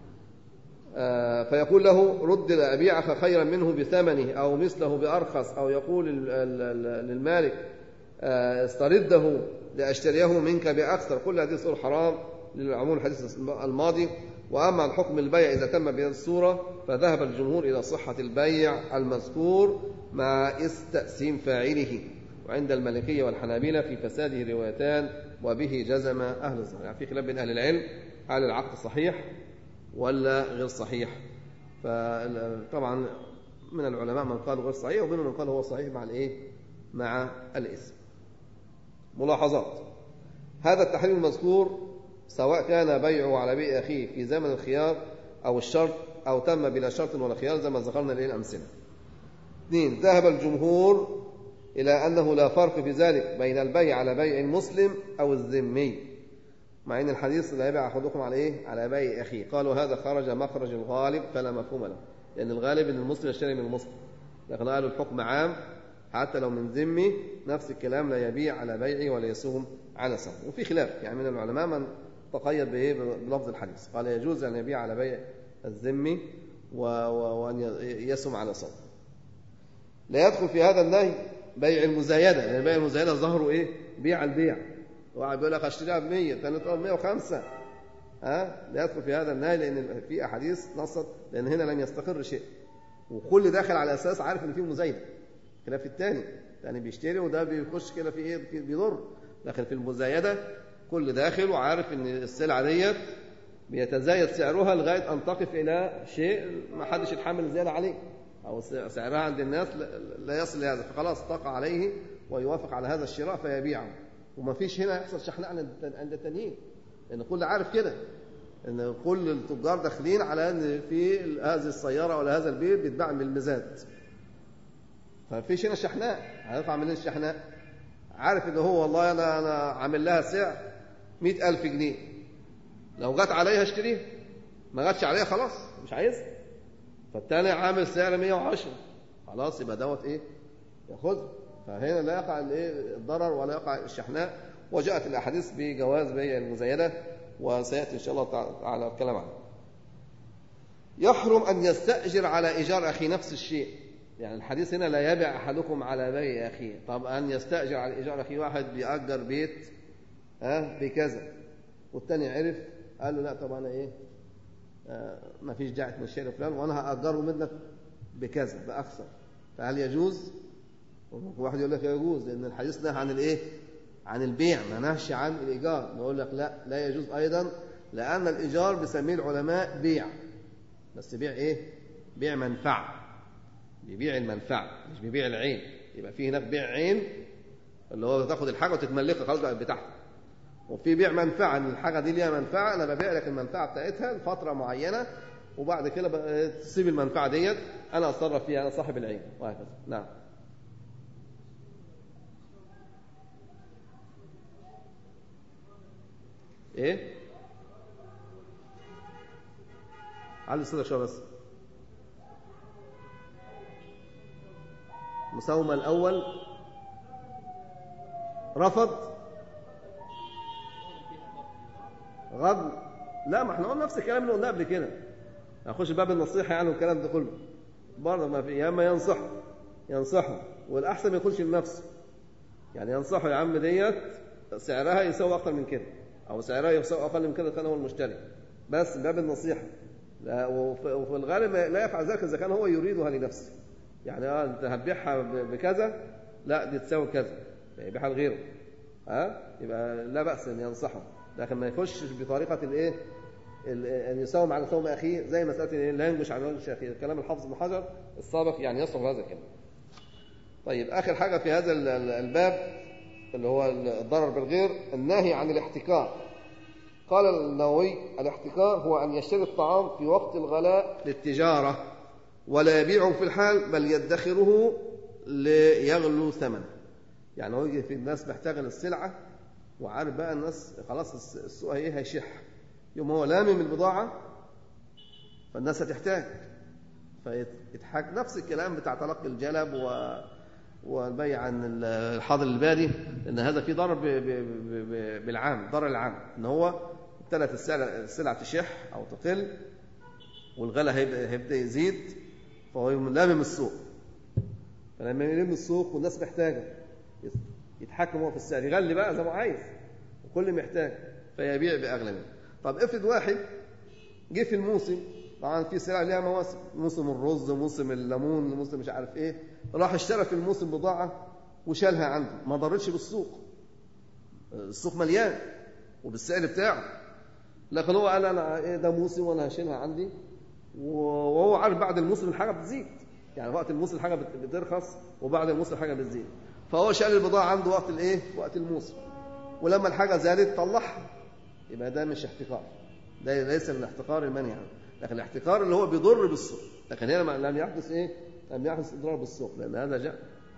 فيقول له رد لأبيعك خيرا منه بثمنه أو مثله بأرخص، أو يقول للمالك استرده لأشتريه منك بأكثر، كل هذه الصور حرام للعموم الحديث الماضي. وأما عن حكم البيع إذا تم بهذه الصورة فذهب الجمهور إلى صحة البيع المذكور مع استأسيم فاعله، وعند المالكية والحنابلة في فساده روايتان وبه جزم أهل الظاهر، يعني في خلاف بين أهل العلم هل العقد صحيح ولا غير صحيح، فطبعا من العلماء من قال غير صحيح ومنهم من قال هو صحيح مع الايه مع الاسم. ملاحظات: هذا التحريم المذكور سواء كان بيعه على بيع اخيه في زمن الخيار او الشرط او تم بلا شرط ولا خيار زي ما ذكرنا اليه الامثله. اثنين: ذهب الجمهور الى انه لا فرق في ذلك بين البيع على بيع المسلم او الذمي، مع ان الحديث لا يبيع احدكم على ايه على بيع اخيه، قالوا هذا خرج مخرج الغالب فلا مفهوم له، لان الغالب ان المسلم يشتري من المسلم، لكن قالوا الحكم عام حتى لو من ذمي، نفس الكلام لا يبيع على بيعه ولا يصوم على صوم. وفي خلاف يعني من العلماء من تقيد بايه بلفظ الحديث، قال يجوز ان يبيع على بيع الذمي وان يصوم على صوم. لا يدخل في هذا النهي بيع المزايده، لان بيع المزايده ظهروا ايه بيع البيع، واحد بيقول لك اشتريها ب مية، ثاني تقول مية وخمسة، ها لا يدخل في هذا النهي، لان في احاديث نصت، لان هنا لم يستقر شيء، وكل داخل على اساس عارف ان فيه مزايده، خلاف الثاني يعني بيشتري وده بيخش كده في ايه بيضر، لكن في المزايده كل داخل وعارف ان السلعه ديت بيتزايد سعرها لغايه ان تقف الى شيء ما حدش يتحمل زياده عليه، أو سعرها عند الناس لا يصل لهذا، فخلاص تقع عليه ويوافق على هذا الشراء فيبيعه. وما فيش هنا يحصل شحناء عند التانيين، لأن كل عارف كده إن كل التجار داخلين على أن في هذه السيارة ولا هذا البيت بيتباع بالميزات، ففيش هنا شحناء. هيطلع منين الشحناء؟ عارف إن هو والله أنا أنا عامل لها سعر مئة ألف جنيه، لو جت عليها اشتريها، ما جاتش عليها خلاص مش عايز. فالتاني عامل سعر مئة وعشرة، خلاص يبقى دوت ايه ياخذ. فهنا لا يقع الايه الضرر ولا يقع الشحناء. وجاءت الاحاديث بجواز بيع المزايده، وسياتي ان شاء الله تعالى الكلام عنه. يحرم ان يستاجر على ايجار اخي نفس الشيء، يعني الحديث هنا لا يبيع احدكم على بيع اخيه. طب ان يستاجر على ايجار اخيه، واحد بيأجر بيت ها بكذا والتاني عرف قال له لا طب انا ايه آه ما فيش داعي تمشي فلان وانا هاجره منك بكذا باكثر، فهل يجوز؟ واحد يقول لك يجوز لان الحديث نهى عن الايه عن البيع، ما نهش عن الايجار. نقول لك لا لا يجوز ايضا، لان الايجار بيسميه العلماء بيع، بس بيع ايه بيع منفعه، بيبيع المنفعه مش بيبيع العين. يبقى في هناك بيع عين اللي هو تاخد الحاجه وتتملكها خلاص بقت بتاعتك، وفي بيع منفعه ان الحاجه دي ليها منفعه، انا ببيع لك المنفعه بتاعتها لفتره معينه وبعد كده تسيب المنفعه ديت انا اتصرف فيها، انا صاحب العين وهكذا. نعم. ايه علي صدق شويه بس. مساومه الاول رفض غض، لا ما احنا قلنا نفس الكلام اللي قلناه قبل كده، هنخش باب النصيحه يعني والكلام ده كله برضه ما في. يا اما ينصحه ينصحه والاحسن ما يقولش لنفسه، يعني ينصحه يا عم ديت سعرها يساوي اكتر من كده او سعرها يساوي اقل من كده كان هو المشتري، بس باب النصيحه. لا وفي الغالب لا يفعل ذلك اذا كان هو يريدها لنفسه، يعني اه انت هتبيعها بكذا لا دي تساوي كذا يبيعها لغيره ها أه؟ يبقى لا باس ان ينصحه، لكن ما يخشش بطريقه الايه ان يساوم على سوم اخيه زي مساله لا ينجش على وجه اخيه. كلام الحافظ بن حجر السابق يعني يصف هذا الكلام. طيب اخر حاجه في هذا الباب اللي هو الضرر بالغير، النهي عن الاحتكار. قال النووي الاحتكار هو ان يشتري الطعام في وقت الغلاء للتجاره ولا يبيعه في الحال بل يدخره ليغلو ثمنه. يعني هو يجي في الناس محتاجه للسلعه وعارف بقى الناس خلاص السوق ايه هيشح، يوم هو لامم البضاعه فالناس هتحتاج فيتحاج. نفس الكلام بتاع تلقي الجلب و والبيع عن الحاضر البادي، لان هذا فيه ضرر بالعام، ضرر العام ان هو ابتدت السلع تشح او تقل والغلا هيبدا يزيد فهو لامم السوق، فلما يلم السوق والناس محتاجه يتحكم هو في السعر، يغلي بقى زي ما عايز وكل محتاج فيبيع باغلى منه. طب افرض واحد جه في الموسم، طبعا في سلع ليها مواسم، موسم الرز موسم الليمون موسم مش عارف ايه، راح اشترى في الموسم بضاعه وشالها عنده ما ضرتش بالسوق، السوق مليان وبالسعر بتاعه، لكن هو قال انا ايه ده موسم وانا هشيلها عندي، وهو عارف بعد الموسم الحاجه بتزيد، يعني وقت الموسم الحاجه بترخص وبعد الموسم الحاجه بتزيد، فهو شال البضاعه عنده وقت الايه وقت الموسم، ولما الحاجه زادت طلعها، يبقى ده مش احتكار، ده ليس من الاحتكار المنهي عنه، لكن الاحتكار اللي هو بيضر بالسوق، لكن هنا لم يحدث ايه لم يحدث اضرار بالسوق، لان هذا جاء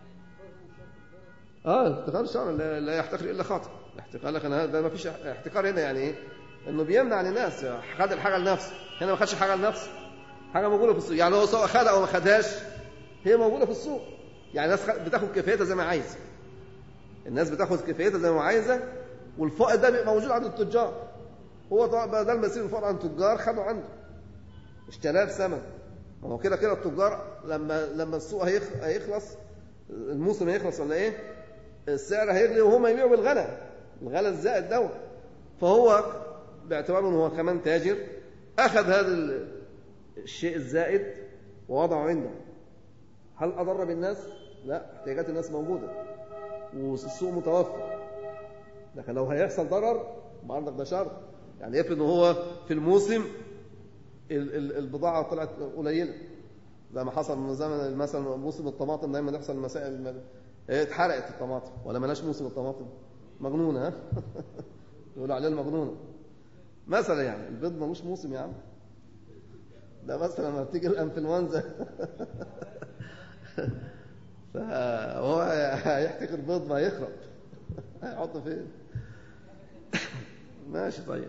اه الاحتكار شرعا لا يحتكر الا خاطئ الاحتكار، لكن هذا ما فيش احتكار هنا، يعني ايه انه بيمنع عن الناس، خد الحاجه لنفسه، هنا ما خدش حاجه لنفسه، حاجه موجوده في السوق، يعني هو سواء خدها او ما خدهاش هي موجوده في السوق، يعني الناس بتاخد كفايتها زي ما عايزه، الناس بتاخد كفايتها زي ما عايزه، والفائض ده بيبقى موجود عند التجار، هو بدل ما يصير الفائض عند التجار خده عنده اشتراه بثمن، ما هو كده كده التجار لما لما السوق هيخلص الموسم هيخلص ولا ايه السعر هيغلي وهم يبيعوا بالغلا، الغلا الزائد دوت، فهو باعتباره انه هو كمان تاجر اخذ هذا الشيء الزائد ووضعه عنده، هل اضر بالناس؟ لا، احتياجات الناس موجوده والسوق متوفر، لكن لو هيحصل ضرر برضك ده شر، يعني افرض ان هو في الموسم البضاعه طلعت قليله زي ما حصل من زمن مثلا موسم الطماطم، دايما يحصل مسائل ايه، اتحرقت الطماطم ولا ملاش موسم الطماطم، مجنونه ها يقولوا عليها المجنونه مثلا. يعني البيض ملوش موسم يا عم، ده مثلا لما بتيجي الانفلونزا فهو هيحتكر بيض ما يخرب هيحطه فين؟ ماشي طيب.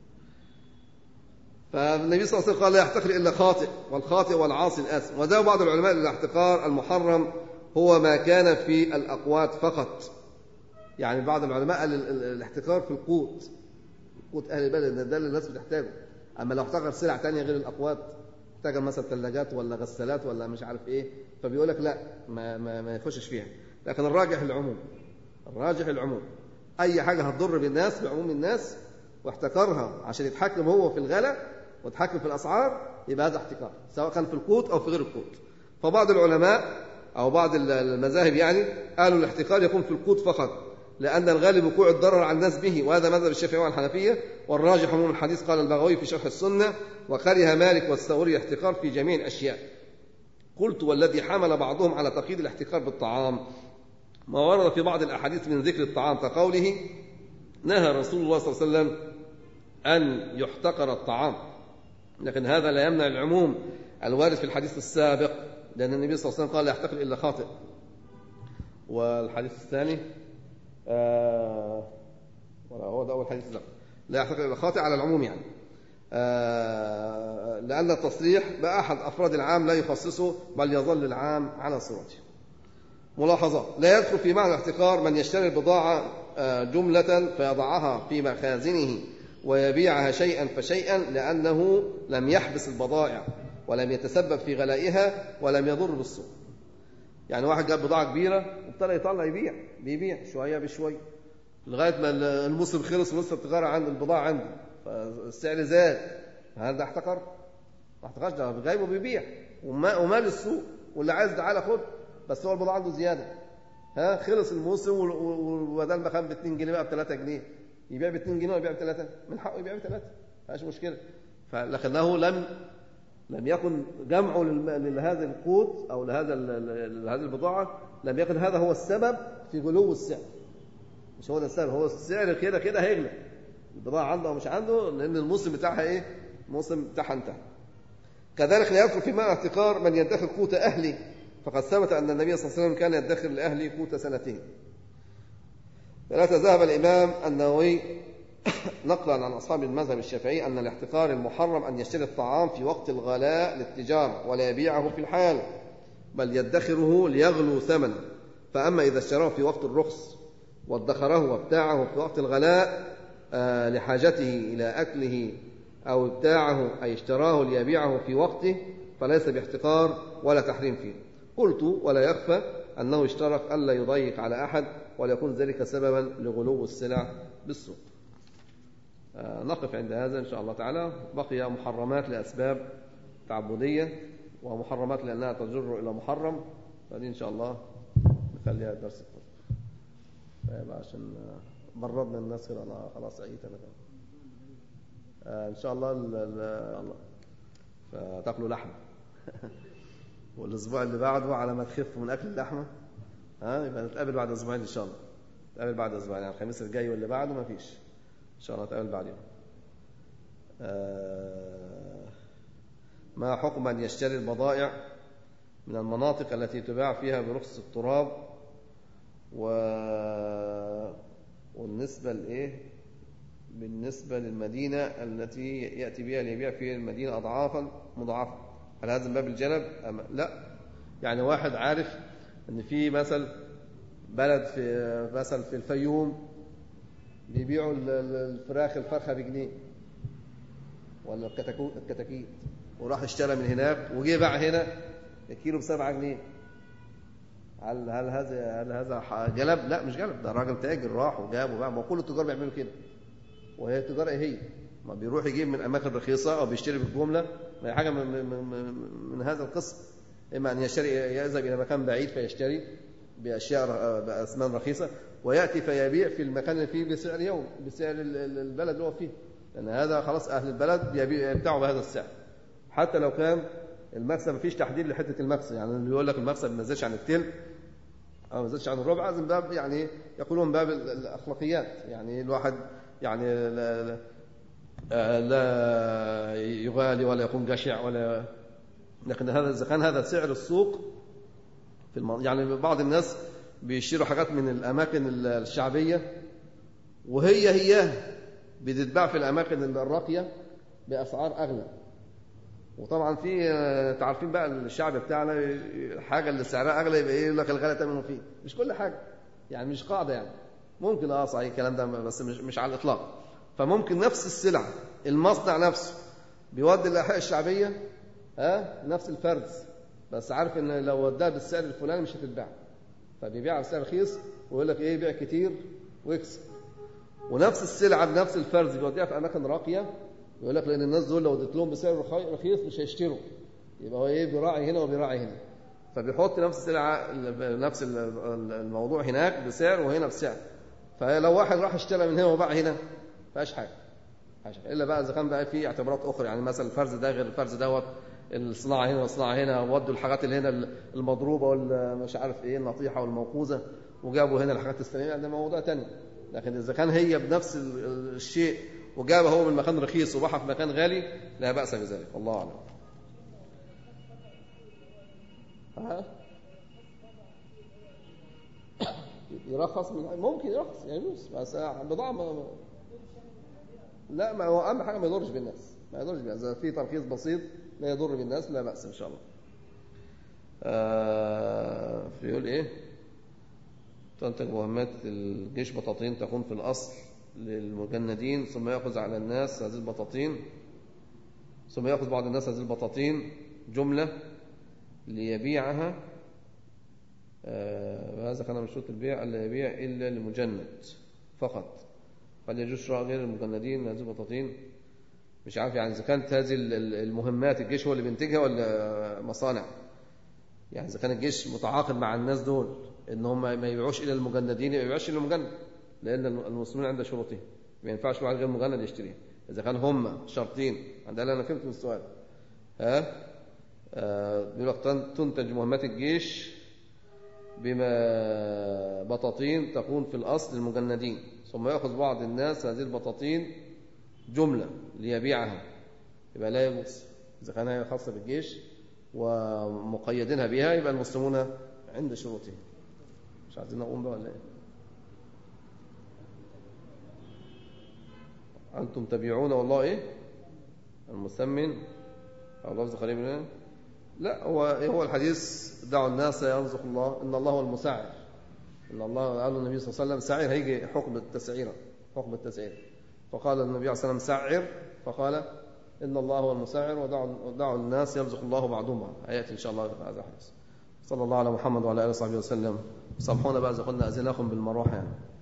فالنبي صلى الله عليه وسلم قال لا يحتقر إلا خاطئ، والخاطئ والعاصي الآثم. وذهب بعض العلماء للاحتقار المحرم هو ما كان في الأقوات فقط. يعني بعض العلماء قال الاحتقار في القوت، قوت أهل البلد، ده اللي الناس بتحتاجه. أما لو احتقر سلع تانية غير الأقوات، احتاج مثلا ثلاجات ولا غسالات ولا مش عارف إيه، فبيقول لك لا ما, ما, ما يخشش فيها. لكن الراجح العموم، الراجح العموم، أي حاجة هتضر بالناس بعموم الناس واحتكرها عشان يتحكم هو في الغلا ويتحكم في الأسعار، يبقى هذا احتكار، سواء كان في القوت أو في غير القوت. فبعض العلماء أو بعض المذاهب يعني قالوا الاحتكار يكون في القوت فقط، لأن الغالب وقوع الضرر على الناس به، وهذا مذهب الشافعي والحنفية. والراجح عموم الحديث قال البغوي في شرح السنة، وكره مالك والثوري الاحتكار في جميع الأشياء. قلت والذي حمل بعضهم على تقييد الاحتكار بالطعام ما ورد في بعض الأحاديث من ذكر الطعام، كقوله نهى رسول الله صلى الله عليه وسلم أن يحتقر الطعام، لكن هذا لا يمنع العموم الوارد في الحديث السابق، لأن النبي صلى الله عليه وسلم قال لا يحتقر إلا خاطئ. والحديث الثاني آه ولا هو ده أول حديث ذكر لا يحتقر إلا خاطئ على العموم يعني، آه لأن التصريح بأحد أفراد العام لا يخصصه، بل يظل العام على صورته. ملاحظات: لا يدخل في معنى الاحتقار من يشتري البضاعة جملة فيضعها في مخازنه ويبيعها شيئا فشيئا، لأنه لم يحبس البضائع ولم يتسبب في غلائها ولم يضر بالسوق. يعني واحد جاب بضاعة كبيرة وابتدى يطلع يبيع، بيبيع شوية بشوية لغاية ما الموسم خلص ولسه التجارة عند البضاعة عنده فالسعر زاد، هل ده احتقر؟ ما احتقرش، ده جايبه بيبيع ومال السوق، واللي عايز تعالى خد، بس هو البضاعة عنده زيادة، ها خلص الموسم وبدل ما كان ب اتنين جنيه بقى ب تلاتة جنيه، يبيع ب اتنين جنيه ولا يبيع ب تلاتة؟ من حقه يبيع ب تلاتة، ما فيش مشكلة. لكنه لم لم يكن جمعه لهذا القوت او لهذا لهذه البضاعة، لم يكن هذا هو السبب في غلو السعر، مش هو ده السبب، هو السعر كده كده هيغلى، البضاعة عنده او مش عنده، لان الموسم بتاعها ايه؟ الموسم بتاعها انتهى. كذلك لا يدخل في معنى احتقار من يدخر قوت اهله، فقد ثبت أن النبي صلى الله عليه وسلم كان يدخر لأهله قوت سنتين. ثلاثة: ذهب الإمام النووي نقلا عن أصحاب المذهب الشافعي أن الاحتقار المحرم أن يشتري الطعام في وقت الغلاء للتجارة ولا يبيعه في الحال، بل يدخره ليغلو ثمنه. فأما إذا اشتراه في وقت الرخص وادخره وابتاعه في وقت الغلاء لحاجته إلى أكله، أو ابتاعه أي اشتراه ليبيعه في وقته، فليس باحتقار ولا تحريم فيه. قلت ولا يخفى أنه اشترط ألا يضيق على أحد وليكون ذلك سببا لغلو السلع بالسوق. آه نقف عند هذا إن شاء الله تعالى. بقي محرمات لأسباب تعبدية ومحرمات لأنها تجر إلى محرم، فدي إن شاء الله نخليها درس طيب عشان بردنا الناس كده. أنا خلاص عيت أنا آه إن شاء الله الله فتاكلوا لحم والاسبوع اللي بعده على ما تخف من اكل اللحمه، ها يبقى نتقابل بعد اسبوعين ان شاء الله. نتقابل بعد اسبوعين، يعني الخميس الجاي واللي بعده ما فيش ان شاء الله، نتقابل بعدين. آه ما حكم ان يشتري البضائع من المناطق التي تباع فيها برخص التراب، و والنسبه لايه بالنسبه للمدينه التي ياتي بها ليبيع في المدينه اضعافا مضاعفه، هل هذا من باب الجلب أم لا؟ يعني واحد عارف ان في مثل بلد في مثل في الفيوم بيبيعوا الفراخ الفرخه بجنيه ولا الكتاكيت، وراح اشترى من هناك وجي باع هنا الكيلو بسبعة جنيه، هل هل هذا هل هذا جلب؟ لا مش جلب، ده راجل تاجر راح وجاب وباع. ما كل التجار بيعملوا كده، وهي التجاره ايه هي؟ ما بيروح يجيب من اماكن رخيصه او بيشتري بالجمله، ما هي حاجه من, من, من, من هذا القسم. اما ان يشتري يذهب الى مكان بعيد فيشتري باشياء باثمان رخيصه وياتي فيبيع في المكان اللي فيه بسعر يوم، بسعر البلد اللي هو فيه، لان هذا خلاص اهل البلد يبيعوا بهذا السعر، حتى لو كان المكسب مفيش تحديد لحتة المكسب، يعني اللي يقول لك المكسب ما ينزلش عن التلت أو ما ينزلش عن الربع، من باب يعني يقولون باب الأخلاقيات، يعني الواحد يعني لا, لا, لا يغالي ولا يكون جشع ولا، لكن هذا إذا كان هذا سعر السوق في الم... يعني بعض الناس بيشتروا حاجات من الأماكن الشعبية وهي هي بتتباع في الأماكن الراقية بأسعار أغلى. وطبعا في تعرفين بقى الشعب بتاعنا الحاجة اللي سعرها أغلى يبقى إيه، يقول لك الغالي تمنه فيه. مش كل حاجة يعني، مش قاعدة يعني، ممكن اه صحيح الكلام ده بس مش, مش على الإطلاق. فممكن نفس السلعة المصنع نفسه بيودي الأحياء الشعبية ها نفس الفرز، بس عارف ان لو وداها بالسعر الفلاني مش هتتباع، فبيبيعها بسعر رخيص ويقول لك ايه بيع كتير ويكسب. ونفس السلعة بنفس الفرز بيوديها في أماكن راقية، يقول لك لأن الناس دول لو اديت لهم بسعر رخيص مش هيشتروا، يبقى هو ايه بيراعي هنا وبيراعي هنا، فبيحط نفس السلعة نفس الموضوع هناك بسعر وهنا بسعر. فلو واحد راح اشترى من هنا وباع هنا فاش حاجة إلا بقى إذا كان بقى في اعتبارات أخرى، يعني مثلا الفرز ده غير الفرز دوت، الصناعة هنا والصناعة هنا، ودوا الحاجات اللي هنا المضروبة والمش عارف ايه النطيحة والموقوزة وجابوا هنا الحاجات السليمة، ده موضوع تاني. لكن إذا كان هي بنفس الشيء وجابه هو من مكان رخيص وباعها في مكان غالي لا بأس بذلك، الله أعلم. ها يرخص من ممكن يرخص يجوز، بس بضاعة ما... لا ما هو أهم حاجة ما يضرش بالناس، ما يضرش بالناس، إذا في ترخيص بسيط لا يضر بالناس لا بأس إن شاء الله. آه يقول إيه تنتج مهمات الجيش بطاطين تكون في الأصل للمجندين، ثم يأخذ على الناس هذه البطاطين ثم يأخذ بعض الناس هذه البطاطين جملة ليبيعها. آه هذا كان من شروط البيع ألا يبيع إلا لمجند فقط، قد يجوز شراء غير المجندين هذه البطاطين. مش عارف يعني إذا كانت هذه المهمات الجيش هو اللي بينتجها ولا مصانع، يعني إذا كان الجيش متعاقد مع الناس دول إن هم ما يبيعوش إلى المجندين ما يبيعوش إلى المجند، لأن المسلمين عند شروطهم ما ينفعش واحد غير مجند يشتريه. إذا كان هم شرطين عند أنا فهمت من السؤال ها آه بيقول لك تنتج مهمات الجيش بما بطاطين تكون في الأصل للمجندين، ثم يأخذ بعض الناس هذه البطاطين جملة ليبيعها، يبقى لا يجوز. إذا كان هي خاصة بالجيش ومقيدينها بها يبقى المسلمون عند شروطهم. مش عايزين نقوم بقى ولا ايه؟ أنتم تبيعون والله ايه المثمن أو لفظ قريب منه. لا هو هو الحديث دعوا الناس يرزق الله إن الله هو المساعر، إن الله قال النبي صلى الله عليه وسلم سعر، هيجي حكم التسعير حكم التسعير، فقال النبي عليه الصلاة والسلام سعر، فقال إن الله هو المساعر ودعوا الناس يرزق الله بعضهم بعض. آيات إن شاء الله هذا الحديث. صلى الله على محمد وعلى آله وصحبه وسلم. سامحونا بقى إذا قلنا أذناكم بالمروحة يعني.